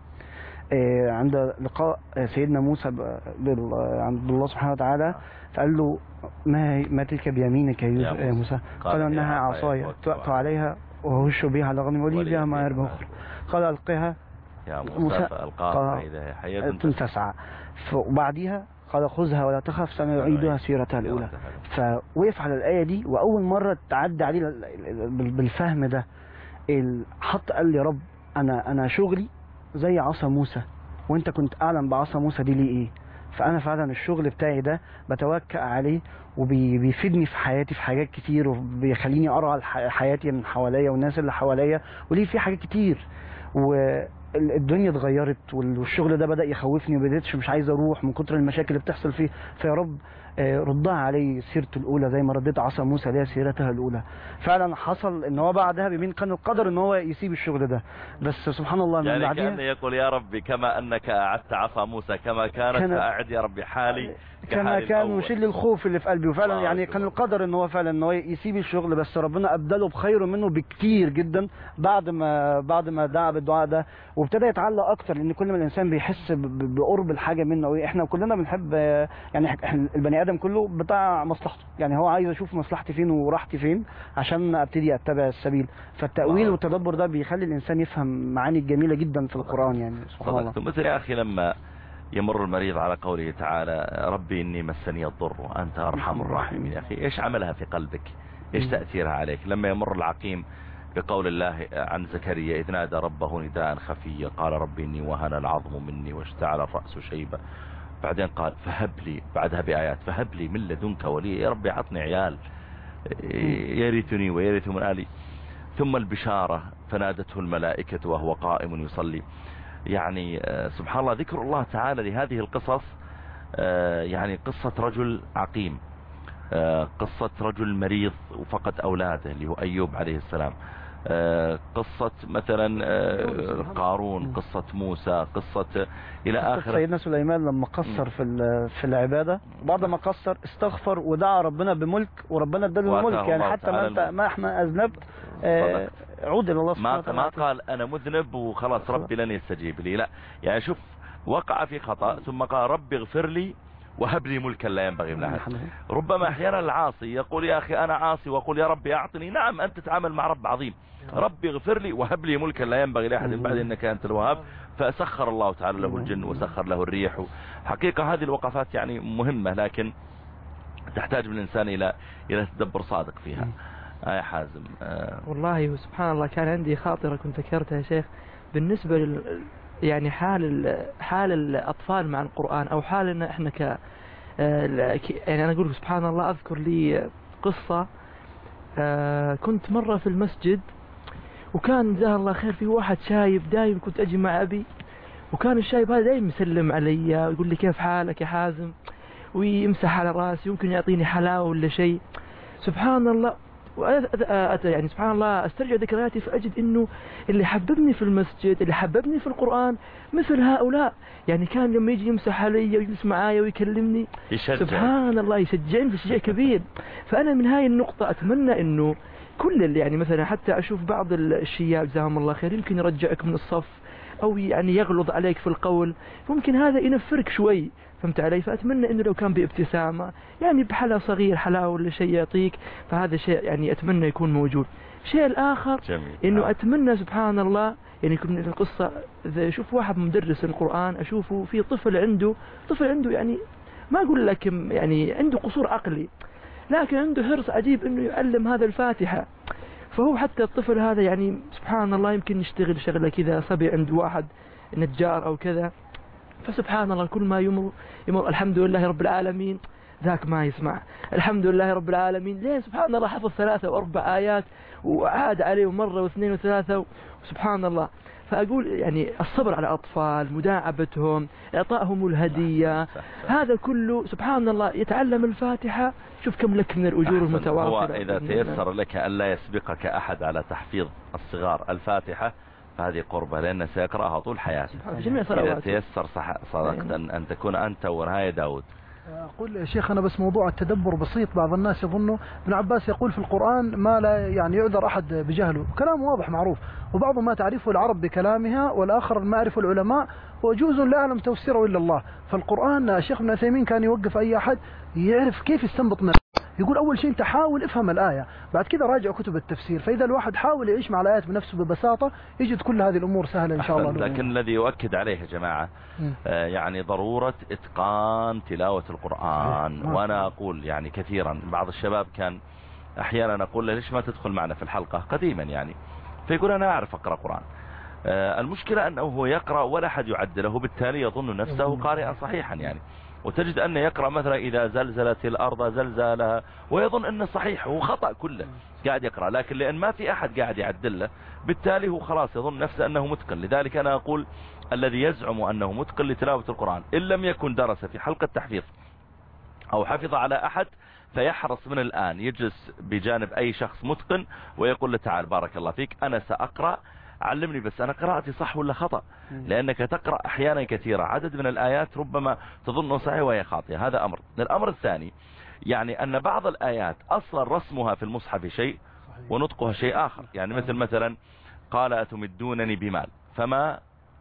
عند لقاء سيدنا موسى عند الله سبحانه وتعالى، فقال له ما تلك بيمينك يا موسى؟ قال انها عصاي اتوأت عليها وهش بها على غنم ولي بها مآرب أخرى. قال القها يا موسى فألقاها فإذا هي حية تسعى. وبعديها قال خذها ولا تخف سنعيدها سيرتها الأولى. فوقف على الآية دي، وأول مرة تعدي عليه بالفهم ده حط قال لي رب أنا شغلي زي عصا موسى، وانت كنت أعلم بعصا موسى دي ليه ايه. فأنا فعلا الشغل بتاعي ده بتوكأ عليه وبيفيدني في حياتي في حاجات كتير، وبيخليني أرى حياتي من حواليا والناس اللي حواليا، وليه في حاجات كتير. والدنيا اتغيرت والشغل ده بدأ يخوفني، وبدأتش مش عايز أروح من كتر المشاكل اللي بتحصل فيه. فيا رب ردها علي سيرته الأولى زي ما رديت عصا موسى ليها سيرتها الأولى. فعلا حصل ان هو بعدها بمين كان القدر ان هو يسيب الشغل ده، بس سبحان الله من يعني بعدها كأنه يقول يا ربي كما أنك أعدت عصا موسى كما كانت فأعد يا ربي حالي كما كان، وشيل الخوف اللي في قلبي. وفعلا يعني كان القدر ان هو فعلا ان هو يسيب الشغل، بس ربنا ابدله بخير منه بكتير جدا بعد ما دعا بالدعاء ده، وابتدى يتعلق اكتر، لان كل ما الانسان بيحس بقرب الحاجه منه. احنا كلنا بنحب، يعني البني ادم كله بتاع مصلحته، يعني هو عايز اشوف مصلحتي فين وراحتي فين عشان ابتدي اتبع السبيل. فالتأويل والتدبر ده بيخلي الانسان يفهم معاني جميله جدا في القرآن. يعني سبحان الله. مثل يا اخي لما يمر المريض على قوله تعالى ربي إني مسني الضر وأنت أرحم الراحمين، يا أخي إيش عملها في قلبك؟ إيش تأثيرها عليك؟ لما يمر العقيم بقول الله عن زكريا إذ نادى ربه نداء خفيا قال رب إني وهن العظم مني واشتعل الرأس شيبا. بعدين قال فهب لي بعدها بآيات فهب لي من لدنك ولي، يا ربي عطني عيال يرثني ويرث من آلي. ثم البشارة فنادته الملائكة وهو قائم يصلي. يعني سبحان الله ذكر الله تعالى لهذه القصص، يعني قصة رجل عقيم، قصة رجل مريض وفقد أولاده اللي هو أيوب عليه السلام، قصة مثلا قارون، قصة موسى، قصة إلى آخر. سيدنا سليمان لما قصر في العبادة، بعد ما قصر استغفر ودعا ربنا بملك وربنا اداله الملك. يعني حتى ما احنا أذنبت عود إلى الله سبحانه وتعالى. ما قال أنا مذنب وخلاص ربي لن يستجيب لي، لا، يعني شوف وقع في خطأ ثم قال ربي اغفر لي وهب لي ملكا لا ينبغي من أحد. ربما أحيانا العاصي يقول يا أخي أنا عاصي وأقول يا ربي أعطني، نعم أنت تتعامل مع رب عظيم، ربي اغفر لي وهب لي ملكا لا ينبغي لأحد بعد إنك أنت الوهاب. فسخر الله تعالى له الجن وسخر له الريح. حقيقة هذه الوقفات يعني مهمة، لكن تحتاج من الإنسان إلى تدبر صادق فيها. يا حازم. والله سبحان الله كان عندي خاطرة كنت ذكرتها يا شيخ بالنسبة يعني حال الأطفال مع القرآن، أو حالنا إحنا يعني أنا أقول سبحان الله أذكر لي قصة. كنت مرة في المسجد وكان جزاه الله خير في واحد شايب دايم كنت أجي مع أبي، وكان الشايب هذا دايم يسلم علي ويقول لي كيف حالك يا حازم، ويمسح على راسي، يمكن يعطيني حلاوة ولا شيء. سبحان الله يعني سبحان الله استرجع ذكرياتي فأجد انه اللي حببني في المسجد، اللي حببني في القرآن مثل هؤلاء. يعني كان لما يجي يمسح علي ويجلس معايا ويكلمني سبحان الله يشجعني تشجيع كبير. فأنا من هاي النقطة أتمنى انه كل اللي يعني مثلا حتى أشوف بعض الشياب جزاهم الله خير يمكن يرجعك من الصف أو يعني يغلظ عليك في القول، ممكن هذا ينفرك شوي، فهمت علي؟ فأتمنى إنه لو كان بابتسامة يعني بحلا صغير حلاوة ولا شيء يعطيك، فهذا شيء يعني أتمنى يكون موجود. شيء الآخر إنه أتمنى سبحان الله يعني يكون القصة إذا أشوف واحد مدرس القرآن أشوفه في طفل عنده يعني ما أقول لك يعني عنده قصور عقلي، لكن عنده حرص عجيب إنه يعلم هذا الفاتحة. فهو حتى الطفل هذا يعني سبحان الله يمكن يشتغل شغلة كذا صبي عند واحد نجار أو كذا، فسبحان الله كل ما يمر الحمد لله رب العالمين ذاك ما يسمع الحمد لله رب العالمين، ليه سبحان الله حفظ 3 و4 آيات وعاد عليه مرة و2 و3 وسبحان الله. فأقول يعني الصبر على الأطفال، مداعبتهم، إعطائهم الهدية، هذا كله سبحان الله يتعلم الفاتحة، شوف كم لك من الأجور المتوافرة. هو إذا تيسر لك أن لا يسبقك أحد على تحفيظ الصغار الفاتحة فهذه قربة، لأنه سيقرأها طول حياته. إذا تيسر صدقت أن تكون أنت ونهاية داود. أقول يا شيخ أنا بس موضوع التدبر بسيط، بعض الناس يظنوا ابن عباس يقول في القرآن ما لا يعني يعذر أحد بجهله، كلام واضح معروف، وبعض ما تعرفه العرب بكلامها والآخر ما يعرفه العلماء، وجوز لا يعلم تفسيره إلا الله. فالقرآن الشيخ ابن عثيمين كان يوقف أي أحد يعرف كيف يستنبط منه، يقول أول شيء أنت حاول افهم الآية، بعد كذا راجع كتب التفسير، فإذا الواحد حاول يعيش مع الآيات بنفسه ببساطة يجد كل هذه الأمور سهلة إن شاء الله. لكن الذي يؤكد عليه يا جماعة يعني ضرورة إتقان تلاوة القرآن. وأنا أقول يعني كثيرا بعض الشباب كان أحيانا أقول له ليش ما تدخل معنا في الحلقة قديما يعني، فيقول أنا أعرف أقرأ قرآن. المشكلة أنه هو يقرأ ولا أحد يعدله، بالتالي يظن نفسه قارئا صحيحا يعني، وتجد أنه يقرأ مثلا إذا زلزلت الأرض زلزالها ويظن أنه صحيح، هو خطأ كله قاعد يقرأ، لكن لأن ما في أحد قاعد يعدله بالتالي هو خلاص يظن نفسه أنه متقن. لذلك أنا أقول الذي يزعم أنه متقن لتلاوة القرآن إن لم يكن درس في حلقة تحفيظ أو حفظ على أحد فيحرص من الآن يجلس بجانب أي شخص متقن ويقول له تعال بارك الله فيك أنا سأقرأ علمني بس أنا قراءتي صح ولا خطأ، لأنك تقرأ أحيانا كثيرة عدد من الآيات ربما تظنه صحيح وهي خاطئة. هذا أمر. الأمر الثاني يعني أن بعض الآيات أصلا رسمها في المصحف شيء ونطقها شيء آخر، يعني مثلا قال أتمدونني بمال فما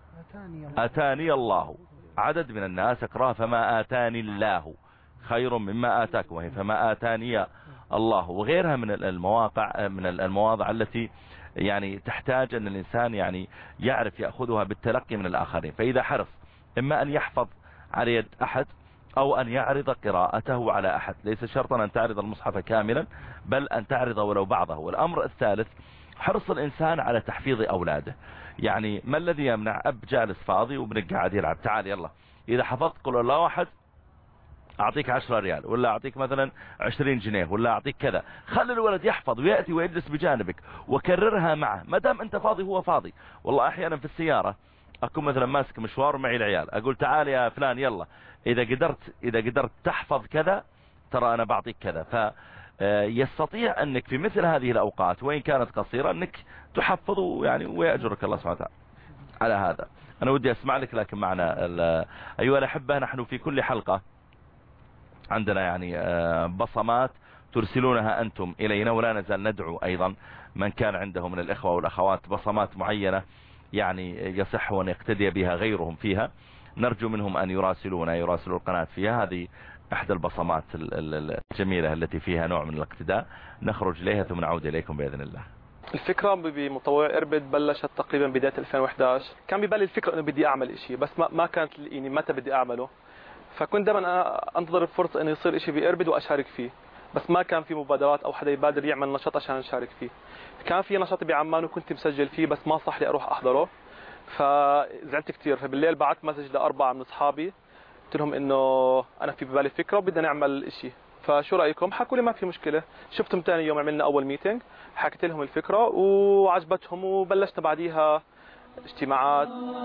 أتاني الله، عدد من الناس يقرأ فما آتاني الله خير مما آتاكم، وهي فما آتاني الله، وغيرها من المواقع من المواضع التي يعني تحتاج أن الإنسان يعني يعرف يأخذها بالتلقي من الآخرين. فإذا حرص إما أن يحفظ على يد أحد أو أن يعرض قراءته على أحد، ليس شرطا أن تعرض المصحف كاملا بل أن تعرض ولو بعضه. والأمر الثالث حرص الإنسان على تحفيظ أولاده. يعني ما الذي يمنع أب جالس فاضي وابنك قاعد يلعب، تعال يلا إذا حفظت قل الله واحد أعطيك 10 ريال، ولا أعطيك مثلا 20 جنيه، ولا أعطيك كذا. خلي الولد يحفظ ويأتي ويجلس بجانبك وكررها معه ما دام أنت فاضي هو فاضي. والله أحيانا في السيارة أكون مثلا ماسك مشوار ومعي العيال، أقول تعال يا فلان يلا إذا قدرت تحفظ كذا ترى أنا بعطيك كذا. فيستطيع أنك في مثل هذه الأوقات وإن كانت قصيرة أنك تحفظ يعني ويأجرك الله سبحانه وتعالى على هذا. أنا ودي أسمع لك لكن معنا أيها الأحبة نحن في كل حلقة عندنا يعني بصمات ترسلونها أنتم إلينا، ولا نزال ندعو أيضا من كان عنده من الإخوة والأخوات بصمات معينة يعني يصح أن يقتدي بها غيرهم فيها، نرجو منهم أن يراسلوا القناة فيها. هذه أحد البصمات الجميلة التي فيها نوع من الاقتداء، نخرج إليها ثم نعود إليكم بإذن الله. الفكرة بمطوع إربد بلشت تقريبا بداية 2011. كان ببالي الفكرة أنه بدي أعمل إشي بس ما كانت يعني متى بدي أعمله، فكنت دائما أنتظر الفرصة أنه يصير إشي بإربد وأشارك فيه، بس ما كان في مبادرات أو حدا يبادر يعمل نشاط عشان نشارك فيه. كان في نشاط بعمان وكنت مسجل فيه بس ما صح لي أروح أحضره، فزعلت كتير. فبالليل بعت مسج ل4 من أصحابي قلت لهم إنه أنا في ببالي فكرة وبدنا نعمل إشي، فشو رأيكم؟ حكوا لي ما في مشكلة. شفتهم ثاني يوم عملنا أول ميتينج، حكيت لهم الفكرة وعجبتهم وبلشنا بعديها اجتماعات.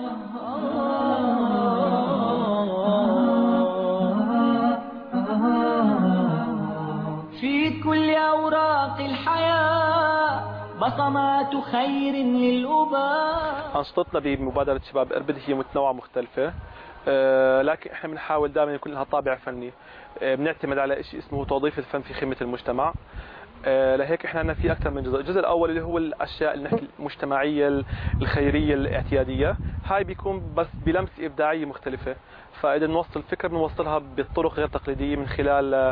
في كل أوراق الحياة بصمات خير للأباء. أنشطتنا بمبادرة شباب إربد هي متنوعة مختلفة، لكن احنا بنحاول دائما يكون لها طابع فني. بنعتمد على شيء اسمه توظيف الفن في خدمة المجتمع. لهيك احنا عندنا في اكثر من جزء. الجزء الاول اللي هو الاشياء اللي نحكي المجتمعيه الخيريه الاعتياديه، هاي بيكون بس بلمسه ابداعيه مختلفه. فاذا نوصل فكره بنوصلها بطرق غير تقليديه، من خلال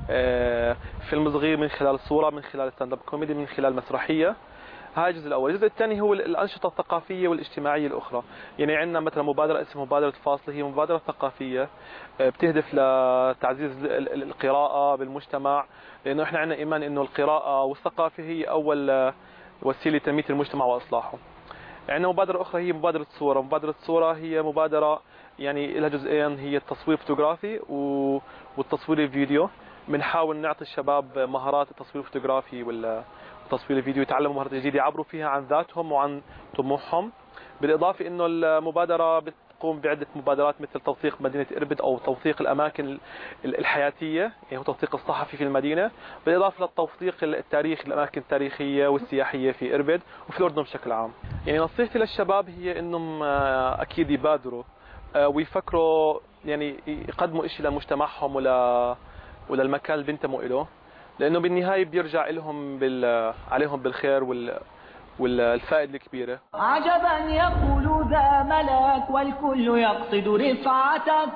فيلم صغير، من خلال صوره، من خلال ستاند اب كوميدي، من خلال مسرحيه. هاي الجزء الاول. الجزء الثاني هو الانشطه الثقافيه والاجتماعيه الاخرى. يعني عندنا مثلا مبادره اسمها مبادره فاصله، هي مبادره ثقافيه بتهدف لتعزيز القراءه بالمجتمع، لانه احنا عندنا ايمان انه القراءه والثقافه هي اول وسيله لتنميه المجتمع واصلاحه. عندنا مبادره اخرى هي مبادره صوره. مبادره صوره هي مبادره يعني لها جزئين، هي التصوير الفوتوغرافي والتصوير الفيديو. بنحاول نعطي الشباب مهارات التصوير الفوتوغرافي والتصوير الفيديو، يتعلموا مهارات جديده يعبروا فيها عن ذاتهم وعن طموحهم. بالاضافه انه المبادره بتقوم بعده مبادرات مثل توثيق مدينه إربد او توثيق الاماكن الحياتيه، يعني هو توثيق الصحفي في المدينه، بالاضافه للتوثيق التاريخي الاماكن التاريخيه والسياحيه في إربد وفي الاردن بشكل عام. يعني نصيحتي للشباب هي انهم اكيد يبادروا ويفكروا، يعني يقدموا شيء لمجتمعهم وللمكان اللي بينتموا له، لانه بالنهايه بيرجع لهم عليهم بالخير والفائده الكبيره. عجبا يقول ذا ملك والكل يقصد رفعتك،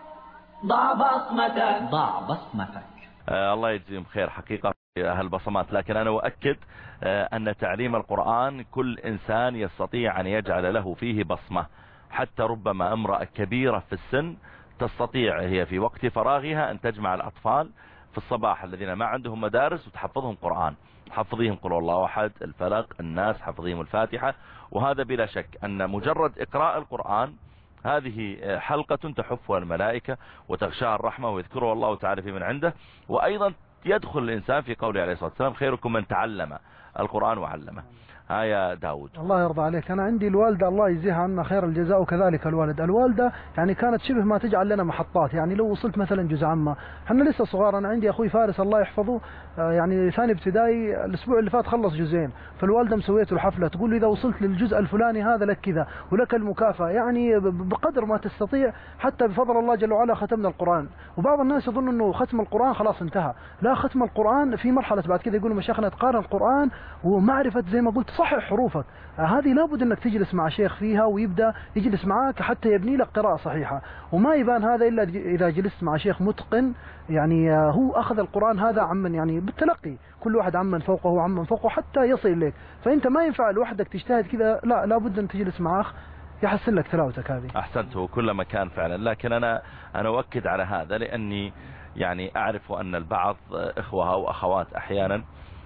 ضع بصمتك ضع بصمتك. الله يجزيهم خير حقيقه هالبصمات. لكن انا اؤكد ان تعليم القرآن كل انسان يستطيع ان يجعل له فيه بصمه، حتى ربما امرأة كبيرة في السن تستطيع هي في وقت فراغها أن تجمع الأطفال في الصباح الذين ما عندهم مدارس وتحفظهم قرآن، حفظيهم قل الله أحد، الفلق، الناس، حفظيهم الفاتحة. وهذا بلا شك أن مجرد إقراء القرآن هذه حلقة تحفها الملائكة وتغشاها الرحمة ويذكره الله تعالى في من عنده. وأيضا يدخل الإنسان في قوله عليه الصلاة والسلام خيركم من تعلم القرآن وعلمه. يا داود. الله يرضى عليك. أنا عندي الوالدة الله يجزيها عنا خير الجزاء وكذلك الوالدة يعني كانت شبه ما تجعل لنا محطات. يعني لو وصلت مثلا جزء عامة، احنا لسه صغار، أنا عندي أخوي فارس الله يحفظه يعني ثاني ابتدائي، الأسبوع اللي فات خلص جزئين، فالوالدة مسويته الحفلة تقول له إذا وصلت للجزء الفلاني هذا لك كذا ولك المكافأة، يعني بقدر ما تستطيع. حتى بفضل الله جل وعلا ختمنا القرآن. وبعض الناس يظن أنه ختم القرآن خلاص انتهى، لا، ختم القرآن في مرحلة بعد كذا. يقولوا مشايخنا تقارن القرآن ومعرفة زي ما قلت صحح حروفك، هذه لابد انك تجلس مع شيخ فيها ويبدا يجلس معك حتى يبني لك قراءة صحيحة. وما يبان هذا الا اذا جلست مع شيخ متقن، يعني هو اخذ القرآن هذا عمن يعني بالتلقي، كل واحد عمن فوقه وعمن فوقه حتى يصل اليك. فانت ما ينفع لوحدك تجتهد كذا، لا، لابد ان تجلس مع اخ يحسن لك تلاوتك هذه. احسنت، وكل مكان فعلا. لكن انا اؤكد على هذا لاني يعني اعرف ان البعض اخوة او اخوات احيانا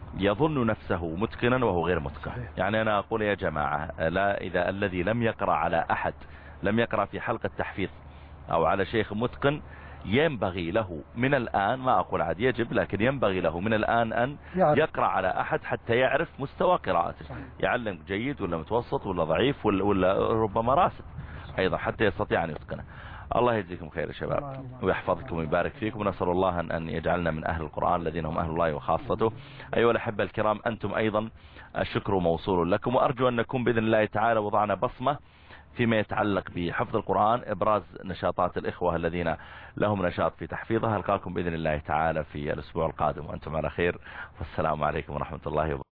يظن نفسه متقنا وهو غير متقن. يعني أنا أقول يا جماعة، لا، إذا الذي لم يقرأ على أحد، لم يقرأ في حلقة تحفيظ أو على شيخ متقن، ينبغي له من الآن، ما أقول عاد يجب، لكن ينبغي له من الآن أن يقرأ على أحد حتى يعرف مستوى قراءته، يعلم جيد ولا متوسط ولا ضعيف ولا ربما راسب أيضا حتى يستطيع أن يتقنه. الله يجزيكم خير يا شباب ويحفظكم ويبارك فيكم، ونسأل الله أن يجعلنا من أهل القرآن الذين هم أهل الله وخاصته. أيها الأحبة الكرام، أنتم أيضا الشكر موصول لكم، وأرجو أن نكون بإذن الله تعالى وضعنا بصمة فيما يتعلق بحفظ القرآن، إبراز نشاطات الإخوة الذين لهم نشاط في تحفيظها. ألقاكم بإذن الله تعالى في الأسبوع القادم وأنتم على خير، والسلام عليكم ورحمة الله وبركاته.